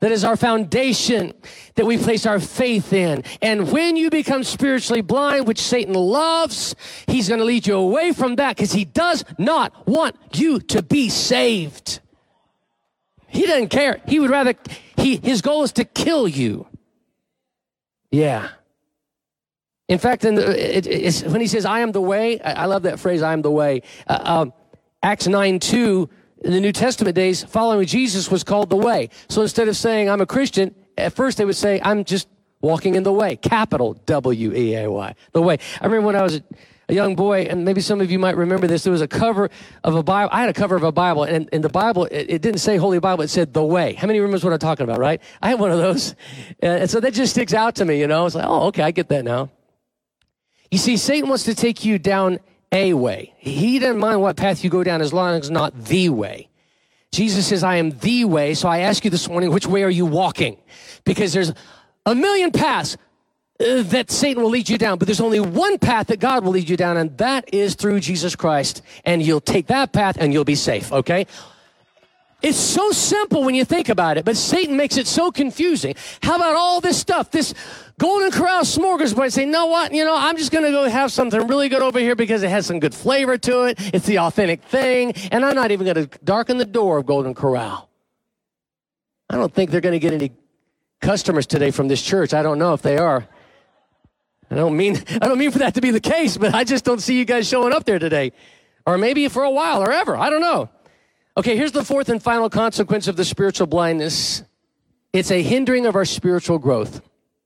that is our foundation, that we place our faith in. And when you become spiritually blind, which Satan loves, he's going to lead you away from that because he does not want you to be saved. He doesn't care. He would rather, his goal is to kill you. Yeah. In fact, when he says, I am the way, I love that phrase, I am the way. Acts 9:2, in the New Testament days, following Jesus was called the way. So instead of saying, I'm a Christian, at first they would say, I'm just walking in the way. Capital W-E-A-Y, the way. I remember when I was a young boy, and maybe some of you might remember this, there was a cover of a Bible. I had a cover of a Bible, and in the Bible, it didn't say Holy Bible, it said the way. How many remembers what I'm talking about, right? I had one of those. And so that just sticks out to me, you know. It's like, oh, okay, I get that now. You see, Satan wants to take you down a way. He doesn't mind what path you go down as long as it's not the way. Jesus says, I am the way. So I ask you this morning, which way are you walking? Because there's a million paths that Satan will lead you down, but there's only one path that God will lead you down, and that is through Jesus Christ. And you'll take that path and you'll be safe, okay? It's so simple when you think about it, but Satan makes it so confusing. How about all this stuff, this Golden Corral smorgasbord? Say, know what? You know, I'm just going to go have something really good over here because it has some good flavor to it. It's the authentic thing, and I'm not even going to darken the door of Golden Corral. I don't think they're going to get any customers today from this church. I don't know if they are. I don't mean for that to be the case, but I just don't see you guys showing up there today. Or maybe for a while or ever. I don't know. Okay, here's the fourth and final consequence of the spiritual blindness. It's a hindering of our spiritual growth.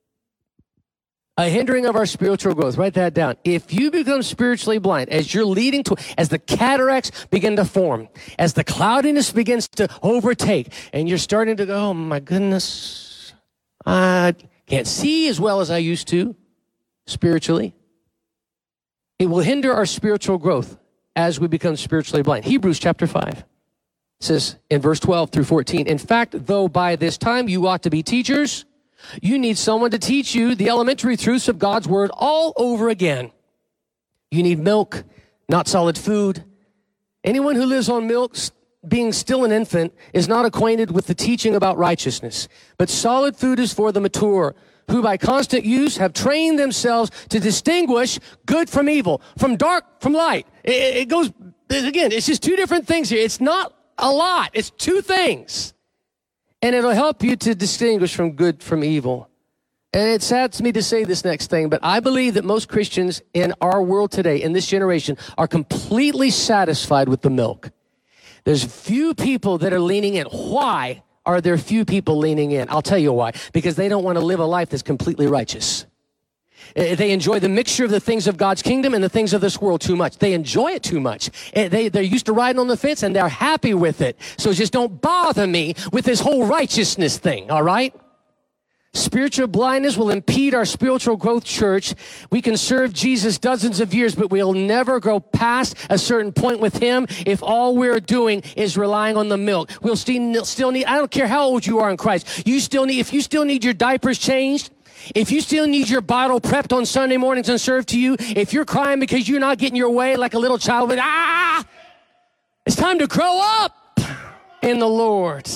A hindering of our spiritual growth. Write that down. If you become spiritually blind, as the cataracts begin to form, as the cloudiness begins to overtake, and you're starting to go, oh my goodness, I can't see as well as I used to spiritually. It will hinder our spiritual growth as we become spiritually blind. Hebrews chapter 5 says in verse 12 through 14, in fact, though by this time you ought to be teachers, you need someone to teach you the elementary truths of God's word all over again. You need milk, not solid food. Anyone who lives on milk, being still an infant, is not acquainted with the teaching about righteousness. But solid food is for the mature, who by constant use have trained themselves to distinguish good from evil, from dark from light. It goes, again, it's just two different things here. It's not a lot. It's two things. And it'll help you to distinguish from good from evil. And it saddens me to say this next thing, but I believe that most Christians in our world today, in this generation, are completely satisfied with the milk. There's few people that are leaning in. Why are there few people leaning in? I'll tell you why. Because they don't want to live a life that's completely righteous. They enjoy the mixture of the things of God's kingdom and the things of this world too much. They enjoy it too much. They're used to riding on the fence and they're happy with it. So just don't bother me with this whole righteousness thing, all right? Spiritual blindness will impede our spiritual growth, church. We can serve Jesus dozens of years, but we'll never go past a certain point with him if all we're doing is relying on the milk. We'll still need, I don't care how old you are in Christ, if you still need your diapers changed, if you still need your bottle prepped on Sunday mornings and served to you, if you're crying because you're not getting your way like a little child, it's time to grow up in the Lord.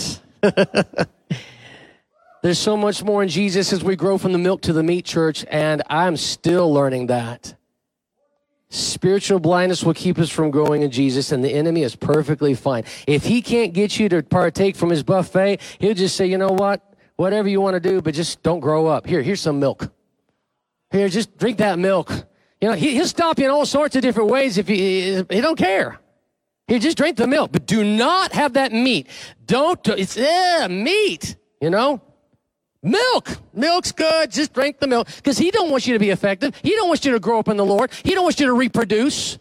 There's so much more in Jesus as we grow from the milk to the meat, church, and I'm still learning that. Spiritual blindness will keep us from growing in Jesus, and the enemy is perfectly fine. If he can't get you to partake from his buffet, he'll just say, you know what? Whatever you want to do, but just don't grow up. Here's some milk. Here, just drink that milk. You know, he'll stop you in all sorts of different ways if he don't care. Here, just drink the milk, but do not have that meat. It's meat, you know. Milk's good. Just drink the milk because he don't want you to be effective. He don't want you to grow up in the Lord. He don't want you to reproduce.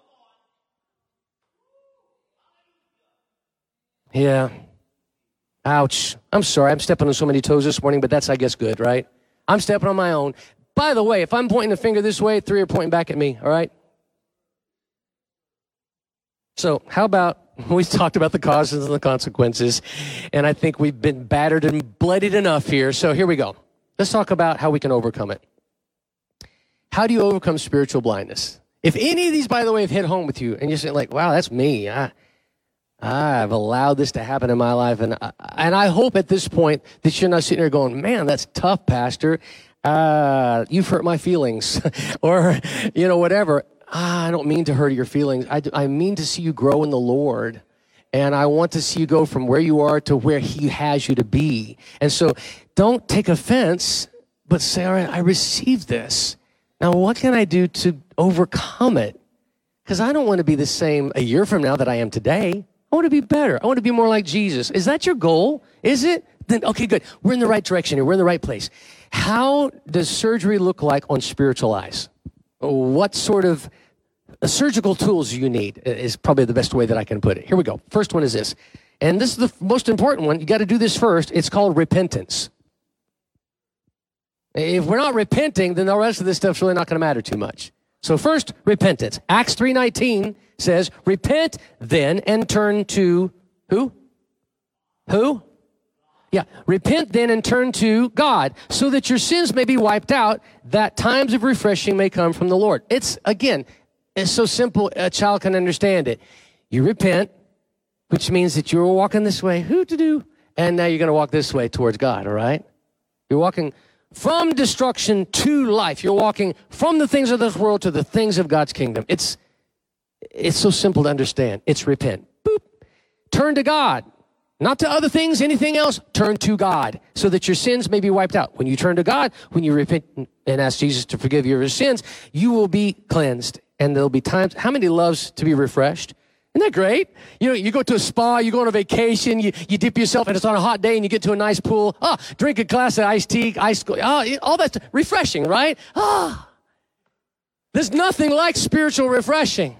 Yeah. Ouch. I'm sorry. I'm stepping on so many toes this morning, but that's, I guess, good, right? I'm stepping on my own. By the way, if I'm pointing the finger this way, 3 are pointing back at me, all right? So how about, we talked about the causes and the consequences, and I think we've been battered and bloodied enough here, so here we go. Let's talk about how we can overcome it. How do you overcome spiritual blindness? If any of these, by the way, have hit home with you, and you're saying like, wow, that's me. I've allowed this to happen in my life. And I hope at this point that you're not sitting there going, man, that's tough, Pastor. You've hurt my feelings or, whatever. I don't mean to hurt your feelings. I mean to see you grow in the Lord. And I want to see you go from where you are to where he has you to be. And so don't take offense, but say, all right, I received this. Now, what can I do to overcome it? Because I don't want to be the same a year from now that I am today. I want to be better. I want to be more like Jesus. Is that your goal? Is it? Then, okay, good. We're in the right direction here. We're in the right place. How does surgery look like on spiritual eyes? What sort of surgical tools do you need is probably the best way that I can put it. Here we go. First one is this. And this is the most important one. You got to do this first. It's called repentance. If we're not repenting, then the rest of this stuff's really not going to matter too much. So first, repentance. Acts 3:19 says, repent then and turn to who? Who? Yeah, repent then and turn to God so that your sins may be wiped out, that times of refreshing may come from the Lord. It's so simple a child can understand it. You repent, which means that you're walking this way, and now you're going to walk this way towards God, all right? You're walking from destruction to life. You're walking from the things of this world to the things of God's kingdom. It's so simple to understand. It's repent. Boop. Turn to God. Not to other things, anything else. Turn to God so that your sins may be wiped out. When you turn to God, when you repent and ask Jesus to forgive you of your sins, you will be cleansed. And there'll be times, how many loves to be refreshed? Isn't that great? You go to a spa, you go on a vacation, you dip yourself, and it's on a hot day, and you get to a nice pool. Drink a glass of iced tea, all that's refreshing, right? There's nothing like spiritual refreshing.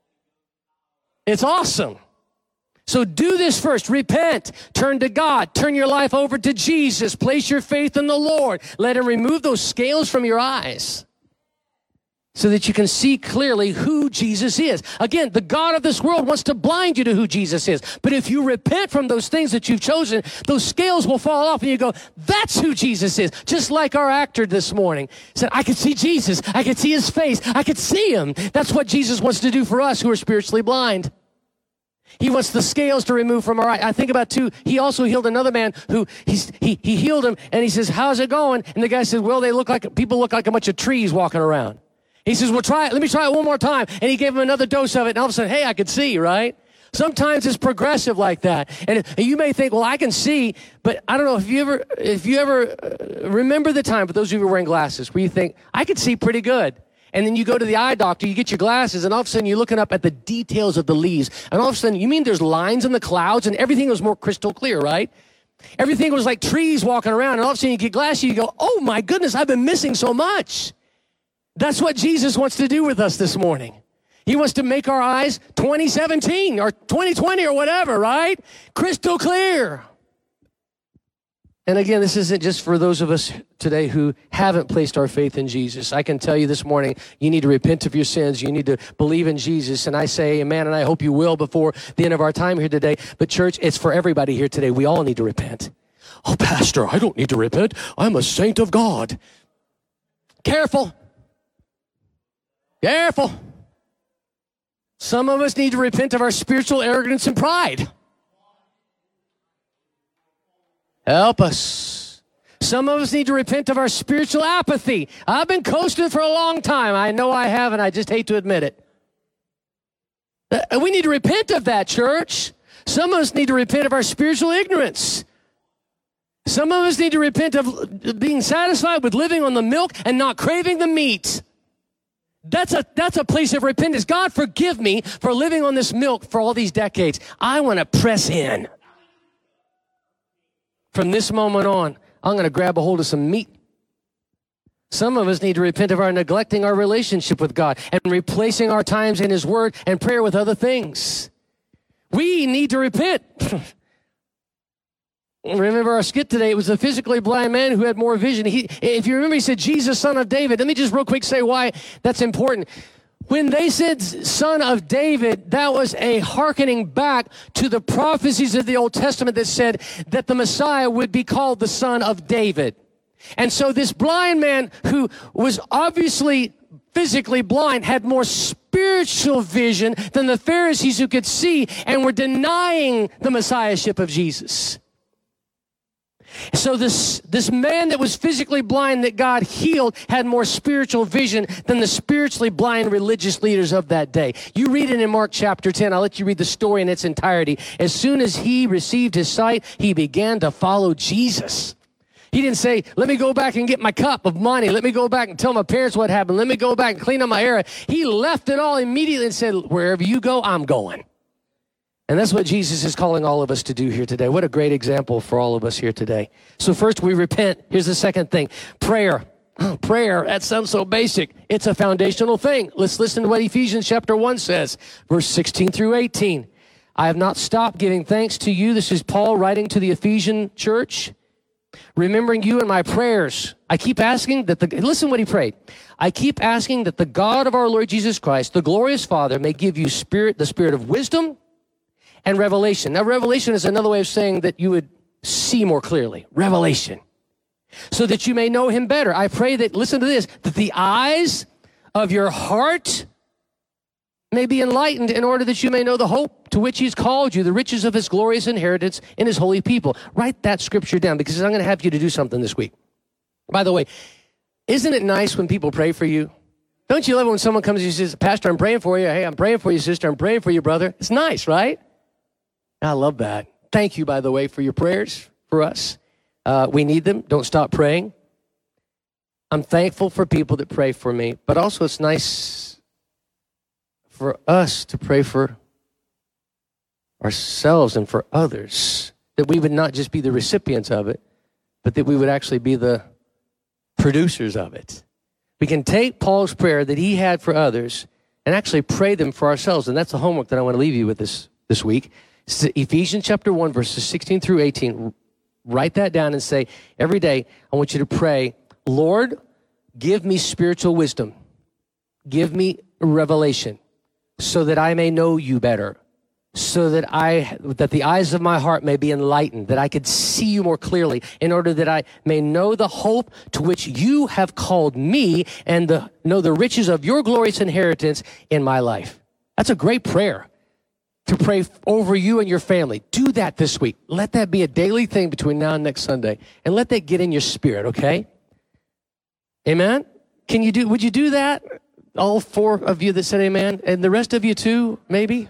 It's awesome. So do this first. Repent. Turn to God. Turn your life over to Jesus. Place your faith in the Lord. Let him remove those scales from your eyes so that you can see clearly who Jesus is. Again, the God of this world wants to blind you to who Jesus is. But if you repent from those things that you've chosen, those scales will fall off and you go, that's who Jesus is. Just like our actor this morning said, I could see Jesus. I could see his face. I could see him. That's what Jesus wants to do for us who are spiritually blind. He wants the scales to remove from our eye. I think about too, he also healed another man who he healed him and he says, how's it going? And the guy says, well, people look like a bunch of trees walking around. He says, well, let me try it one more time. And he gave him another dose of it. And all of a sudden, hey, I could see, right? Sometimes it's progressive like that. And you may think, well, I can see, but I don't know if you ever remember the time, for those of you who are wearing glasses, where you think, I could see pretty good. And then you go to the eye doctor, you get your glasses, and all of a sudden you're looking up at the details of the leaves. And all of a sudden, you mean there's lines in the clouds and everything was more crystal clear, right? Everything was like trees walking around. And all of a sudden you get glasses, you go, oh my goodness, I've been missing so much. That's what Jesus wants to do with us this morning. He wants to make our eyes 2017 or 2020 or whatever, right? Crystal clear. And again, this isn't just for those of us today who haven't placed our faith in Jesus. I can tell you this morning, you need to repent of your sins. You need to believe in Jesus. And I say amen, and I hope you will before the end of our time here today. But church, it's for everybody here today. We all need to repent. Oh, Pastor, I don't need to repent. I'm a saint of God. Careful. Careful. Some of us need to repent of our spiritual arrogance and pride. Help us. Some of us need to repent of our spiritual apathy. I've been coasting for a long time. I know I have, and I just hate to admit it. We need to repent of that, church. Some of us need to repent of our spiritual ignorance. Some of us need to repent of being satisfied with living on the milk and not craving the meat. That's a place of repentance. God, forgive me for living on this milk for all these decades. I want to press in. From this moment on, I'm going to grab a hold of some meat. Some of us need to repent of our neglecting our relationship with God and replacing our times in his word and prayer with other things. We need to repent. Remember our skit today, it was a physically blind man who had more vision. If you remember, he said, Jesus, son of David. Let me just real quick say why that's important. When they said son of David, that was a hearkening back to the prophecies of the Old Testament that said that the Messiah would be called the son of David. And so this blind man who was obviously physically blind had more spiritual vision than the Pharisees who could see and were denying the messiahship of Jesus. So this man that was physically blind that God healed had more spiritual vision than the spiritually blind religious leaders of that day. You read it in Mark chapter 10. I'll let you read the story in its entirety. As soon as he received his sight, he began to follow Jesus. He didn't say, let me go back and get my cup of money. Let me go back and tell my parents what happened. Let me go back and clean up my hair. He left it all immediately and said, wherever you go, I'm going. And that's what Jesus is calling all of us to do here today. What a great example for all of us here today. So first we repent. Here's the second thing. Prayer. Prayer, that sounds so basic. It's a foundational thing. Let's listen to what Ephesians chapter 1 says, verse 16 through 18. I have not stopped giving thanks to you. This is Paul writing to the Ephesian church. Remembering you in my prayers. I keep asking that listen what he prayed. I keep asking that the God of our Lord Jesus Christ, the glorious Father, may give you the spirit of wisdom and revelation. Now, revelation is another way of saying that you would see more clearly. Revelation. So that you may know him better. I pray that, listen to this, that the eyes of your heart may be enlightened in order that you may know the hope to which he's called you, the riches of his glorious inheritance in his holy people. Write that scripture down because I'm going to have you to do something this week. By the way, isn't it nice when people pray for you? Don't you love it when someone comes and says, Pastor, I'm praying for you. Hey, I'm praying for you, sister. I'm praying for you, brother. It's nice, right? I love that. Thank you, by the way, for your prayers for us. We need them. Don't stop praying. I'm thankful for people that pray for me, but also it's nice for us to pray for ourselves and for others, that we would not just be the recipients of it, but that we would actually be the producers of it. We can take Paul's prayer that he had for others and actually pray them for ourselves, and that's the homework that I want to leave you with this week. It's Ephesians chapter 1, verses 16 through 18. Write that down and say, every day, I want you to pray, Lord, give me spiritual wisdom. Give me revelation so that I may know you better, so that the eyes of my heart may be enlightened, that I could see you more clearly, in order that I may know the hope to which you have called me and know the riches of your glorious inheritance in my life. That's a great prayer to pray over you and your family. Do that this week. Let that be a daily thing between now and next Sunday, and let that get in your spirit, okay? Amen? Would you do that? All four of you that said amen, and the rest of you too, maybe?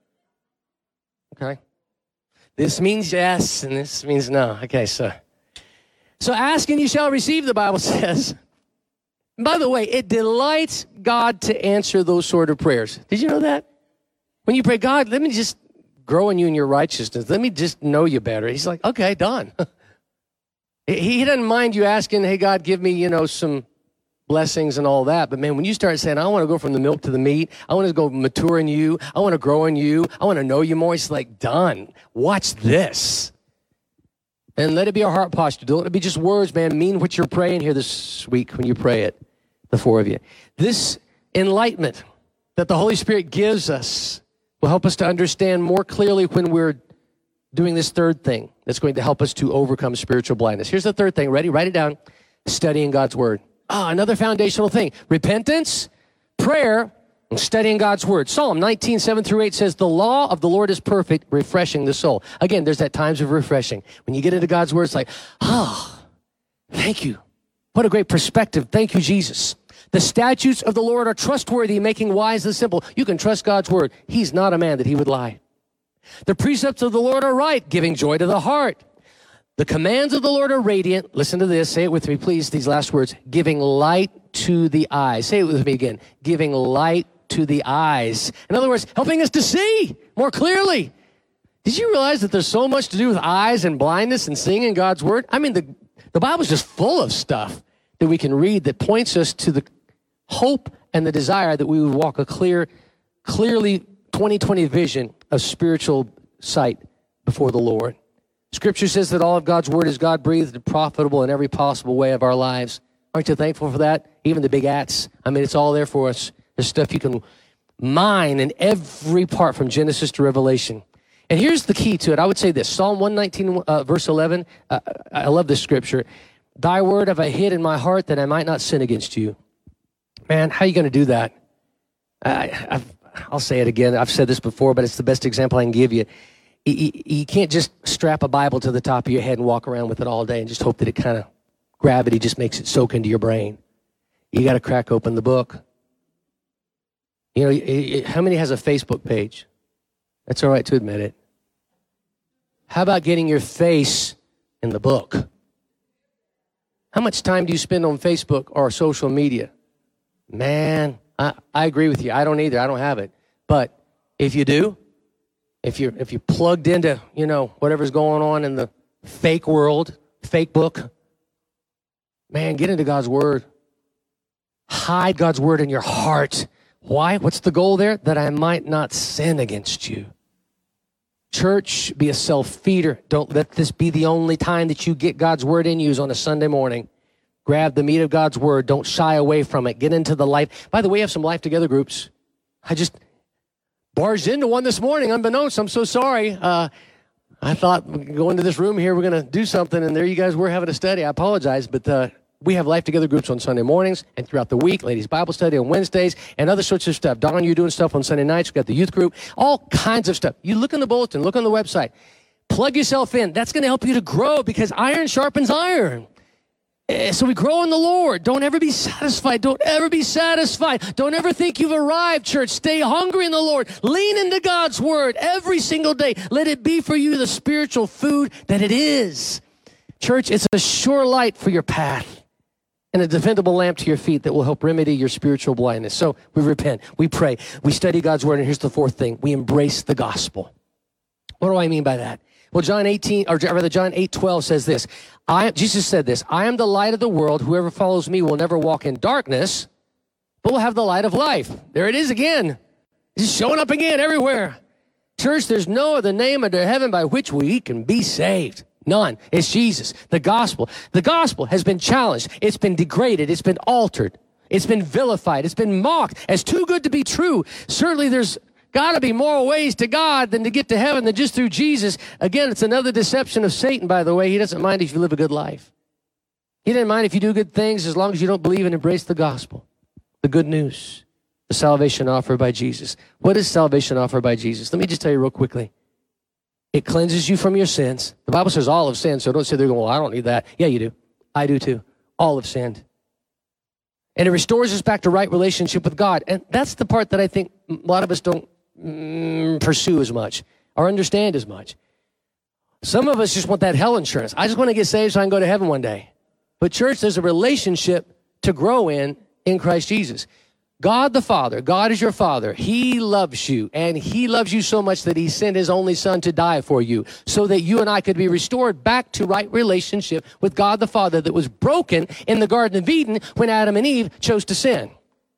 Okay. This means yes, and this means no. Okay, so ask and you shall receive, the Bible says. By the way, it delights God to answer those sort of prayers. Did you know that? When you pray, God, let me just grow in you in your righteousness. Let me just know you better. He's like, okay, done. He doesn't mind you asking, hey, God, give me, some blessings and all that. But man, when you start saying, I want to go from the milk to the meat, I want to go mature in you, I want to grow in you, I want to know you more, it's like, done. Watch this. And let it be our heart posture. Don't let it be just words, man. Mean what you're praying here this week when you pray it, the four of you. This enlightenment that the Holy Spirit gives us will help us to understand more clearly when we're doing this third thing that's going to help us to overcome spiritual blindness. Here's the third thing. Ready? Write it down. Studying God's word. Another foundational thing. Repentance, prayer, and studying God's word. Psalm 19, 7 through 8 says, the law of the Lord is perfect, refreshing the soul. Again, there's that times of refreshing. When you get into God's word, it's like, thank you. What a great perspective. Thank you, Jesus. The statutes of the Lord are trustworthy, making wise the simple. You can trust God's word. He's not a man that he would lie. The precepts of the Lord are right, giving joy to the heart. The commands of the Lord are radiant. Listen to this. Say it with me, please, these last words. Giving light to the eyes. Say it with me again. Giving light to the eyes. In other words, helping us to see more clearly. Did you realize that there's so much to do with eyes and blindness and seeing in God's word? I mean, the Bible's just full of stuff that we can read that points us to the hope and the desire that we would walk a clearly 2020 vision of spiritual sight before the Lord. Scripture says that all of God's word is God-breathed and profitable in every possible way of our lives. Aren't you thankful for that? Even the big ats. I mean, it's all there for us. There's stuff you can mine in every part from Genesis to Revelation. And here's the key to it. I would say this. Psalm 119, verse 11. I love this scripture. Thy word have I hid in my heart that I might not sin against you. Man, how are you going to do that? I'll say it again. I've said this before, but it's the best example I can give you. You can't just strap a Bible to the top of your head and walk around with it all day and just hope that it kind of, gravity just makes it soak into your brain. You got to crack open the book. You know, how many has a Facebook page? That's all right to admit it. How about getting your face in the book? How much time do you spend on Facebook or social media? Man, I agree with you. I don't either. I don't have it. But if you do, if you're plugged into, you know, whatever's going on in the fake world, fake book, man, get into God's word. Hide God's word in your heart. Why? What's the goal there? That I might not sin against you. Church, be a self-feeder. Don't let this be the only time that you get God's word in you is on a Sunday morning. Grab the meat of God's word. Don't shy away from it. Get into the life. By the way, we have some Life Together groups. I just barged into one this morning, unbeknownst. I'm so sorry. I thought going into this room here, we're going to do something, and there you guys were having a study. I apologize, but we have Life Together groups on Sunday mornings and throughout the week, ladies' Bible study on Wednesdays, and other sorts of stuff. Don, you're doing stuff on Sunday nights. We've got the youth group, all kinds of stuff. You look in the bulletin, look on the website. Plug yourself in. That's going to help you to grow because iron sharpens iron. So we grow in the Lord. Don't ever be satisfied. Don't ever be satisfied. Don't ever think you've arrived, church. Stay hungry in the Lord. Lean into God's word every single day. Let it be for you the spiritual food that it is. Church, it's a sure light for your path and a defendable lamp to your feet that will help remedy your spiritual blindness. So we repent, we pray, we study God's word, and here's the fourth thing. We embrace the gospel. What do I mean by that? Well, John 8:12 says this. Jesus said this, I am the light of the world. Whoever follows me will never walk in darkness, but will have the light of life. There it is again. It's showing up again everywhere. Church, there's no other name under heaven by which we can be saved. None. It's Jesus. The gospel. The gospel has been challenged. It's been degraded. It's been altered. It's been vilified. It's been mocked as too good to be true. Certainly there's got to be more ways to God than to get to heaven than just through Jesus. Again, it's another deception of Satan, by the way. He doesn't mind if you live a good life. He doesn't mind if you do good things as long as you don't believe and embrace the gospel, the good news, the salvation offered by Jesus. What is salvation offered by Jesus? Let me just tell you real quickly. It cleanses you from your sins. The Bible says all have sinned, so don't sit there going, well, I don't need that. Yeah, you do. I do too. All have sinned. And it restores us back to right relationship with God. And that's the part that I think a lot of us don't pursue as much or understand as much. Some of us just want that hell insurance. I just want to get saved so I can go to heaven one day. But church, there's a relationship to grow in Christ Jesus. God the Father, God is your Father. He loves you, and He loves you so much that He sent His only Son to die for you so that you and I could be restored back to right relationship with God the Father that was broken in the Garden of Eden when Adam and Eve chose to sin.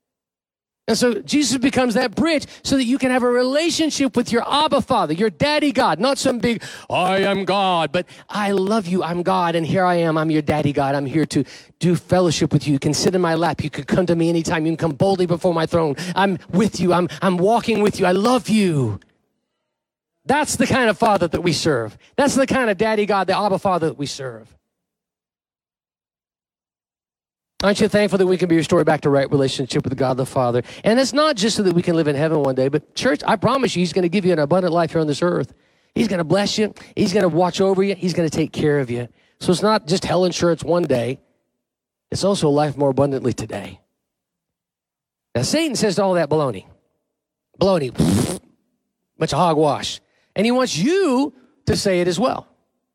And so Jesus becomes that bridge so that you can have a relationship with your Abba Father, your daddy God, not some big, I am God, but I love you, I'm God, and here I am, I'm your daddy God. I'm here to do fellowship with you. You can sit in my lap. You can come to me anytime. You can come boldly before my throne. I'm with you. I'm walking with you. I love you. That's the kind of Father that we serve. That's the kind of daddy God, the Abba Father that we serve. Aren't you thankful that we can be restored back to right relationship with God the Father? And it's not just so that we can live in heaven one day, but church, I promise you, He's going to give you an abundant life here on this earth. He's going to bless you. He's going to watch over you. He's going to take care of you. So it's not just hell insurance one day. It's also life more abundantly today. Now, Satan says all that baloney. Baloney. Bunch of hogwash. And he wants you to say it as well.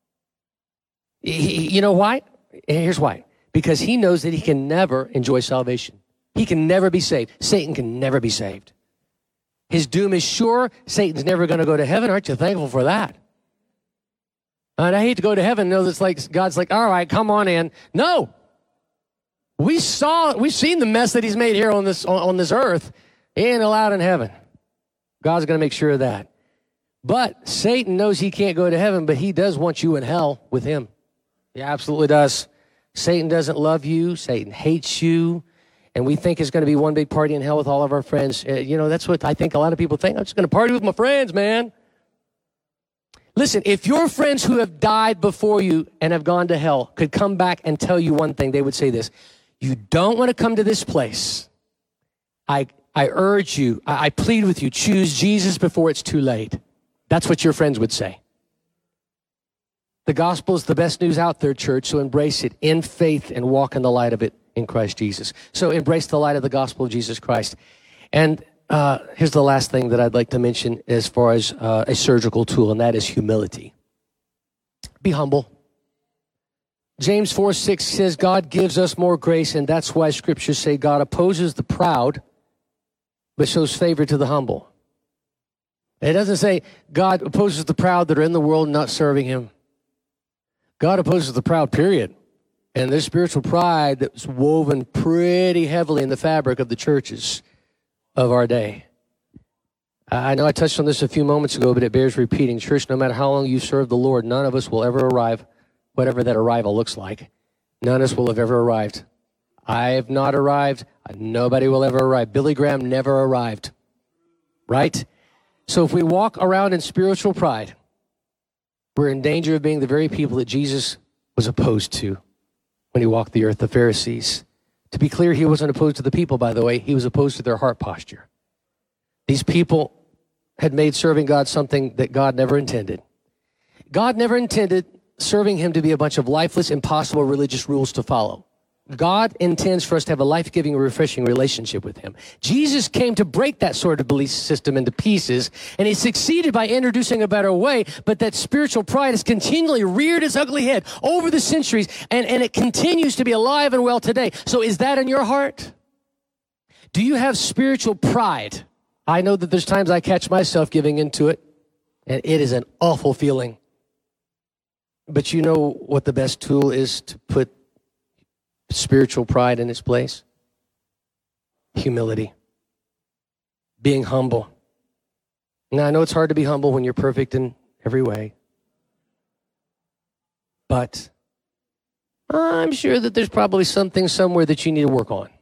You know why? Here's why. Because he knows that he can never enjoy salvation. He can never be saved. Satan can never be saved. His doom is sure. Satan's never going to go to heaven. Aren't you thankful for that? And I hate to go to heaven. No, that's like God's like, all right, come on in. No. We've seen the mess that He's made here on this earth. He ain't allowed in heaven. God's going to make sure of that. But Satan knows he can't go to heaven, but he does want you in hell with him. He absolutely does. Satan doesn't love you. Satan hates you. And we think it's going to be one big party in hell with all of our friends. That's what I think a lot of people think. I'm just going to party with my friends, man. Listen, if your friends who have died before you and have gone to hell could come back and tell you one thing, they would say this. You don't want to come to this place I urge you, I plead with you, choose Jesus before it's too late. That's what your friends would say. The gospel is the best news out there, church, so embrace it in faith and walk in the light of it in Christ Jesus. So embrace the light of the gospel of Jesus Christ. And here's the last thing that I'd like to mention as far as a surgical tool, and that is humility. Be humble. James 4:6 says God gives us more grace, and that's why scriptures say God opposes the proud, but shows favor to the humble. It doesn't say God opposes the proud that are in the world not serving him. God opposes the proud, period. And there's spiritual pride that's woven pretty heavily in the fabric of the churches of our day. I know I touched on this a few moments ago, but it bears repeating. Church, no matter how long you serve the Lord, none of us will ever arrive, whatever that arrival looks like. None of us will have ever arrived. I have not arrived. Nobody will ever arrive. Billy Graham never arrived. Right? So if we walk around in spiritual pride, we're in danger of being the very people that Jesus was opposed to when he walked the earth, the Pharisees. To be clear, he wasn't opposed to the people, by the way. He was opposed to their heart posture. These people had made serving God something that God never intended. God never intended serving him to be a bunch of lifeless, impossible religious rules to follow. God intends for us to have a life-giving, refreshing relationship with him. Jesus came to break that sort of belief system into pieces, and he succeeded by introducing a better way, but that spiritual pride has continually reared its ugly head over the centuries, and it continues to be alive and well today. So is that in your heart? Do you have spiritual pride? I know that there's times I catch myself giving into it, and it is an awful feeling. But you know what the best tool is to put spiritual pride in its place? Humility. Being humble. Now, I know it's hard to be humble when you're perfect in every way. But I'm sure that there's probably something somewhere that you need to work on.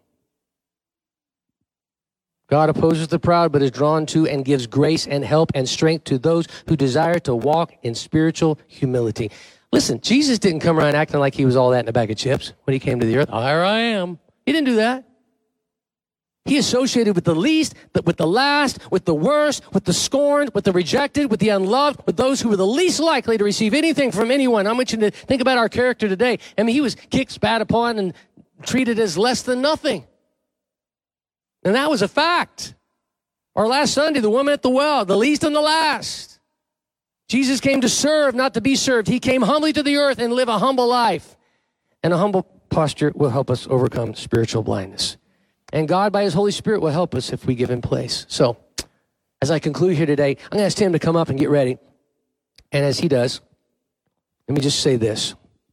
God opposes the proud, but is drawn to and gives grace and help and strength to those who desire to walk in spiritual humility. Listen, Jesus didn't come around acting like he was all that in a bag of chips when he came to the earth. Here I am. He didn't do that. He associated with the least, with the last, with the worst, with the scorned, with the rejected, with the unloved, with those who were the least likely to receive anything from anyone. I want you to think about our character today. I mean, he was kicked, spat upon, and treated as less than nothing. And that was a fact. Or last Sunday, the woman at the well, the least and the last. Jesus came to serve, not to be served. He came humbly to the earth and live a humble life. And a humble posture will help us overcome spiritual blindness. And God, by his Holy Spirit, will help us if we give him place. So, as I conclude here today, I'm going to ask Tim to come up and get ready. And as he does, let me just say this.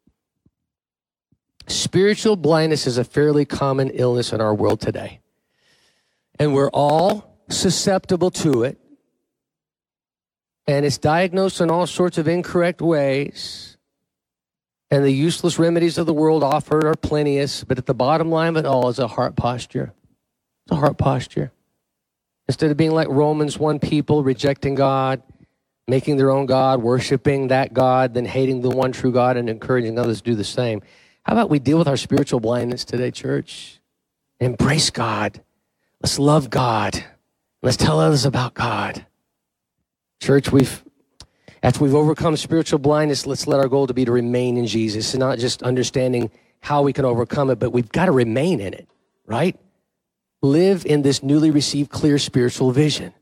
Spiritual blindness is a fairly common illness in our world today. And we're all susceptible to it. And it's diagnosed in all sorts of incorrect ways. And the useless remedies of the world offered are plenteous. But at the bottom line of it all is a heart posture. It's a heart posture. Instead of being like Romans 1 people, rejecting God, making their own God, worshiping that God, then hating the one true God and encouraging others to do the same. How about we deal with our spiritual blindness today, church? Embrace God. Let's love God. Let's tell others about God. Church, after we've overcome spiritual blindness, let's let our goal to be to remain in Jesus and not just understanding how we can overcome it, but we've got to remain in it, right? Live in this newly received clear spiritual vision.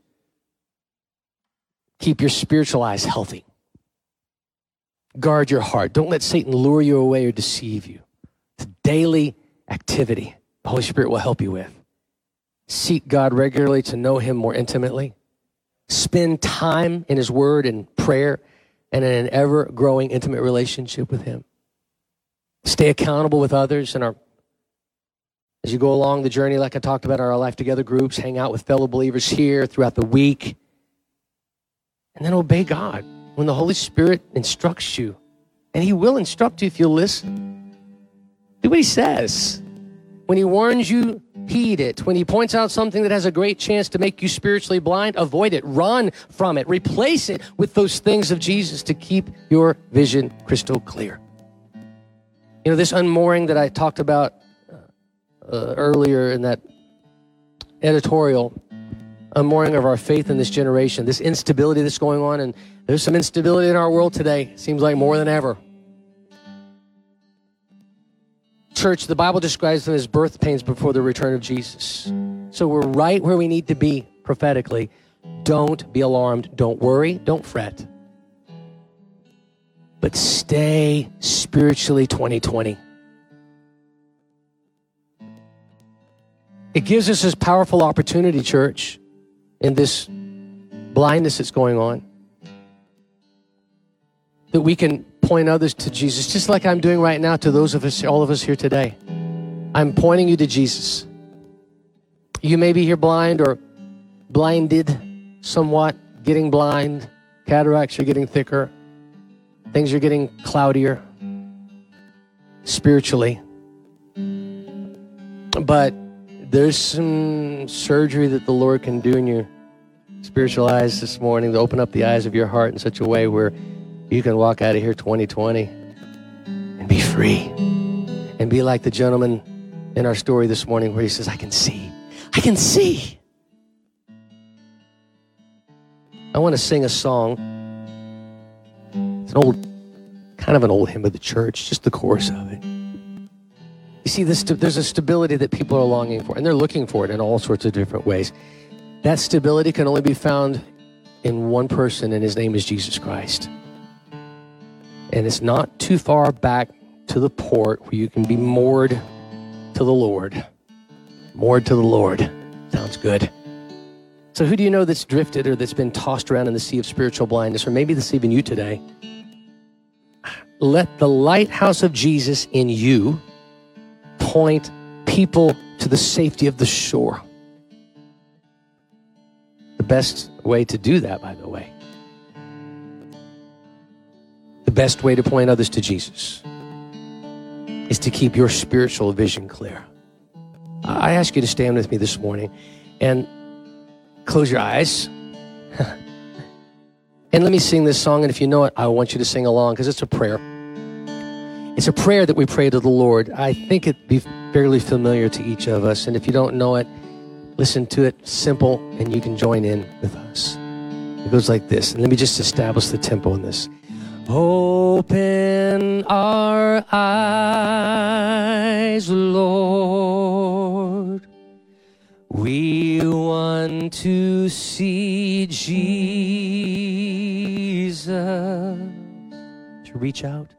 Keep your spiritual eyes healthy. Guard your heart. Don't let Satan lure you away or deceive you. It's a daily activity the Holy Spirit will help you with. Seek God regularly to know him more intimately. Spend time in his word and prayer and in an ever-growing intimate relationship with him. Stay accountable with others as you go along the journey, like I talked about, our Life Together groups, hang out with fellow believers here throughout the week. And then obey God when the Holy Spirit instructs you. And he will instruct you if you'll listen. Do what he says. When he warns you, heed it. When he points out something that has a great chance to make you spiritually blind, avoid it. Run from it. Replace it with those things of Jesus to keep your vision crystal clear. You know, this unmooring that I talked about earlier in that editorial, unmooring of our faith in this generation, this instability that's going on, and there's some instability in our world today. Seems like more than ever. Church, the Bible describes them as birth pains before the return of Jesus. So we're right where we need to be prophetically. Don't be alarmed. Don't worry. Don't fret. But stay spiritually 2020. It gives us this powerful opportunity, church, in this blindness that's going on, that we can point others to Jesus, just like I'm doing right now to those of us, all of us here today. I'm pointing you to Jesus. You may be here blind or blinded somewhat, getting blind. Cataracts are getting thicker. Things are getting cloudier spiritually. But there's some surgery that the Lord can do in your spiritual eyes this morning to open up the eyes of your heart in such a way where you can walk out of here 2020 and be free and be like the gentleman in our story this morning where he says, I can see. I can see. I want to sing a song. It's kind of an old hymn of the church, just the chorus of it. You see, there's a stability that people are longing for, and they're looking for it in all sorts of different ways. That stability can only be found in one person, and his name is Jesus Christ. And it's not too far back to the port where you can be moored to the Lord. Moored to the Lord. Sounds good. So who do you know that's drifted or that's been tossed around in the sea of spiritual blindness, or maybe that's even you today? Let the lighthouse of Jesus in you point people to the safety of the shore. The best way to do that, by the way, the best way to point others to Jesus is to keep your spiritual vision clear. I ask you to stand with me this morning and close your eyes. And let me sing this song, and if you know it, I want you to sing along because it's a prayer. It's a prayer that we pray to the Lord. I think it'd be fairly familiar to each of us, and if you don't know it, listen to it, simple, and you can join in with us. It goes like this, and let me just establish the tempo in this. Open our eyes, Lord. We want to see Jesus. To reach out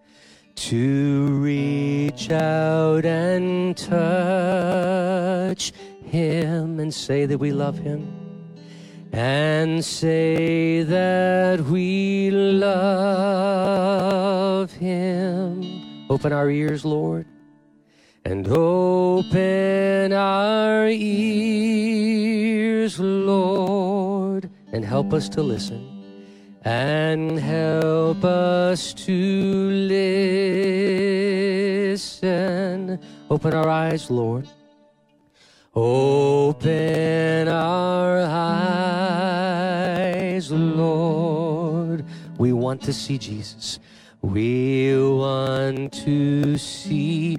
and touch him and say that we love him. And say that we love him. Open our ears, Lord. And open our ears, Lord. And help us to listen. And help us to listen. Open our eyes, Lord. Open our eyes, Lord. We want to see Jesus. We want to see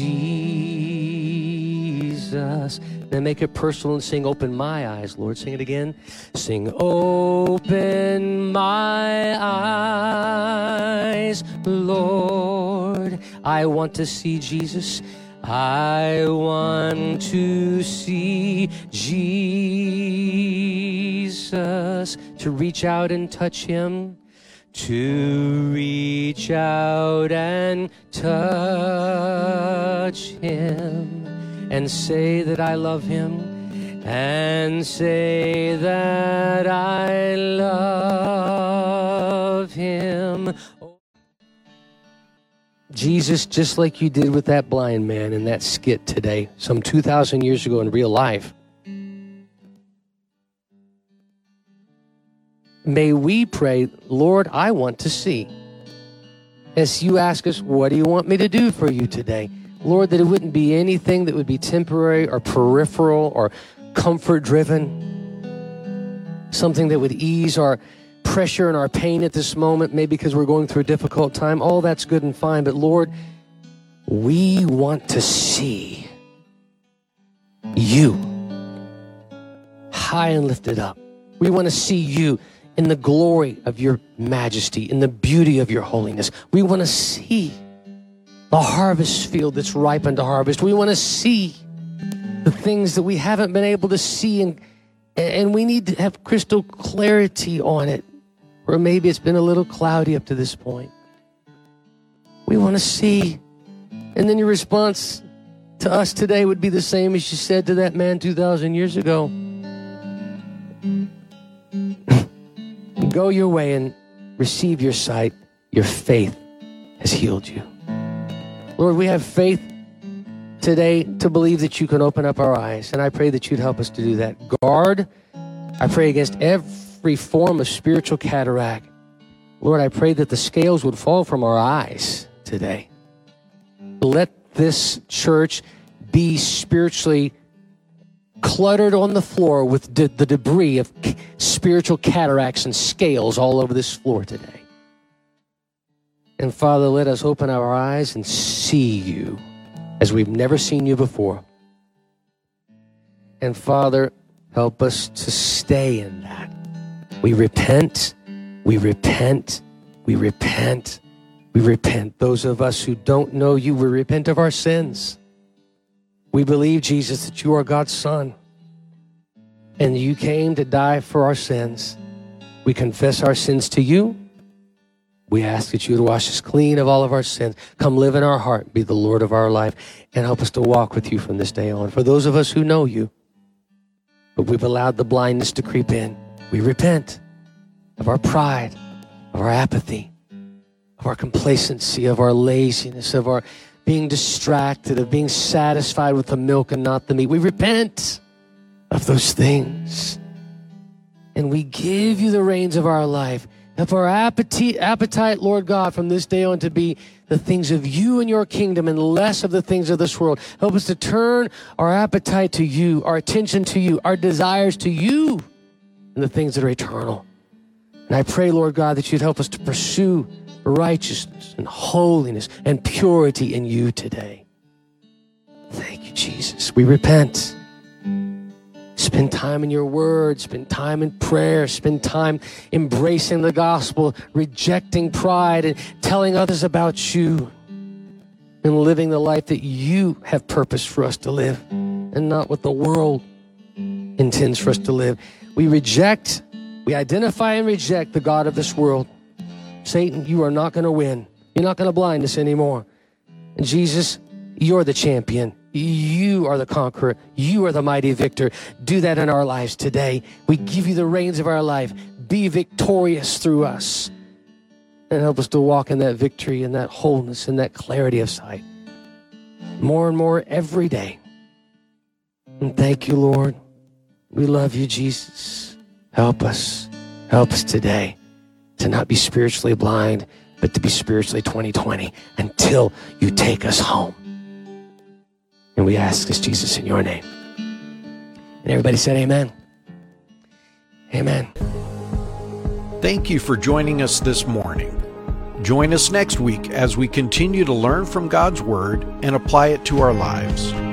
Jesus. Then make it personal and sing, open my eyes, Lord. Sing it again. Sing, open my eyes, Lord. I want to see Jesus. I want to see Jesus. To reach out and touch him. To reach out and touch him. And say that I love him. And say that I love him. Jesus, just like you did with that blind man in that skit today, some 2,000 years ago in real life, may we pray, Lord, I want to see. As you ask us, what do you want me to do for you today? Lord, that it wouldn't be anything that would be temporary or peripheral or comfort-driven, something that would ease our pressure and our pain at this moment, maybe because we're going through a difficult time. All that's good and fine, but Lord, we want to see you. high and lifted up. We want to see you in the glory of your majesty, in the beauty of your holiness. We want to see the harvest field that's ripened to harvest. We want to see the things that we haven't been able to see, and we need to have crystal clarity on it. Or maybe it's been a little cloudy up to this point. We want to see. And then your response to us today would be the same as you said to that man 2,000 years ago. Go your way and receive your sight. Your faith has healed you. Lord, we have faith today to believe that you can open up our eyes. And I pray that you'd help us to do that. Guard, I pray against every form of spiritual cataract. Lord, I pray that the scales would fall from our eyes today. Let this church be spiritually cluttered on the floor with the debris of spiritual cataracts and scales all over this floor today. And Father, let us open our eyes and see you as we've never seen you before. And Father, help us to stay in that. We repent, we repent, we repent, we repent. Those of us who don't know you, we repent of our sins. We believe, Jesus, that you are God's Son, and you came to die for our sins. We confess our sins to you. We ask that you would wash us clean of all of our sins. Come live in our heart, be the Lord of our life, and help us to walk with you from this day on. For those of us who know you, but we've allowed the blindness to creep in, we repent of our pride, of our apathy, of our complacency, of our laziness, of our being distracted, of being satisfied with the milk and not the meat. We repent of those things. And we give you the reins of our life. Help our appetite, Lord God, from this day on to be the things of you and your kingdom and less of the things of this world. Help us to turn our appetite to you, our attention to you, our desires to you, and the things that are eternal. And I pray, Lord God, that you'd help us to pursue righteousness and holiness and purity in you today. Thank you, Jesus. We repent. Spend time in your word, spend time in prayer, spend time embracing the gospel, rejecting pride and telling others about you and living the life that you have purposed for us to live and not what the world intends for us to live. We identify and reject the God of this world. Satan, you are not going to win. You're not going to blind us anymore. And Jesus, you're the champion. You are the conqueror. You are the mighty victor. Do that in our lives today. We give you the reins of our life. Be victorious through us. And help us to walk in that victory and that wholeness and that clarity of sight. More and more every day. And thank you, Lord. We love you, Jesus. Help us. Help us today to not be spiritually blind, but to be spiritually 20/20 until you take us home. And we ask this, Jesus, in your name. And everybody said amen. Amen. Thank you for joining us this morning. Join us next week as we continue to learn from God's Word and apply it to our lives.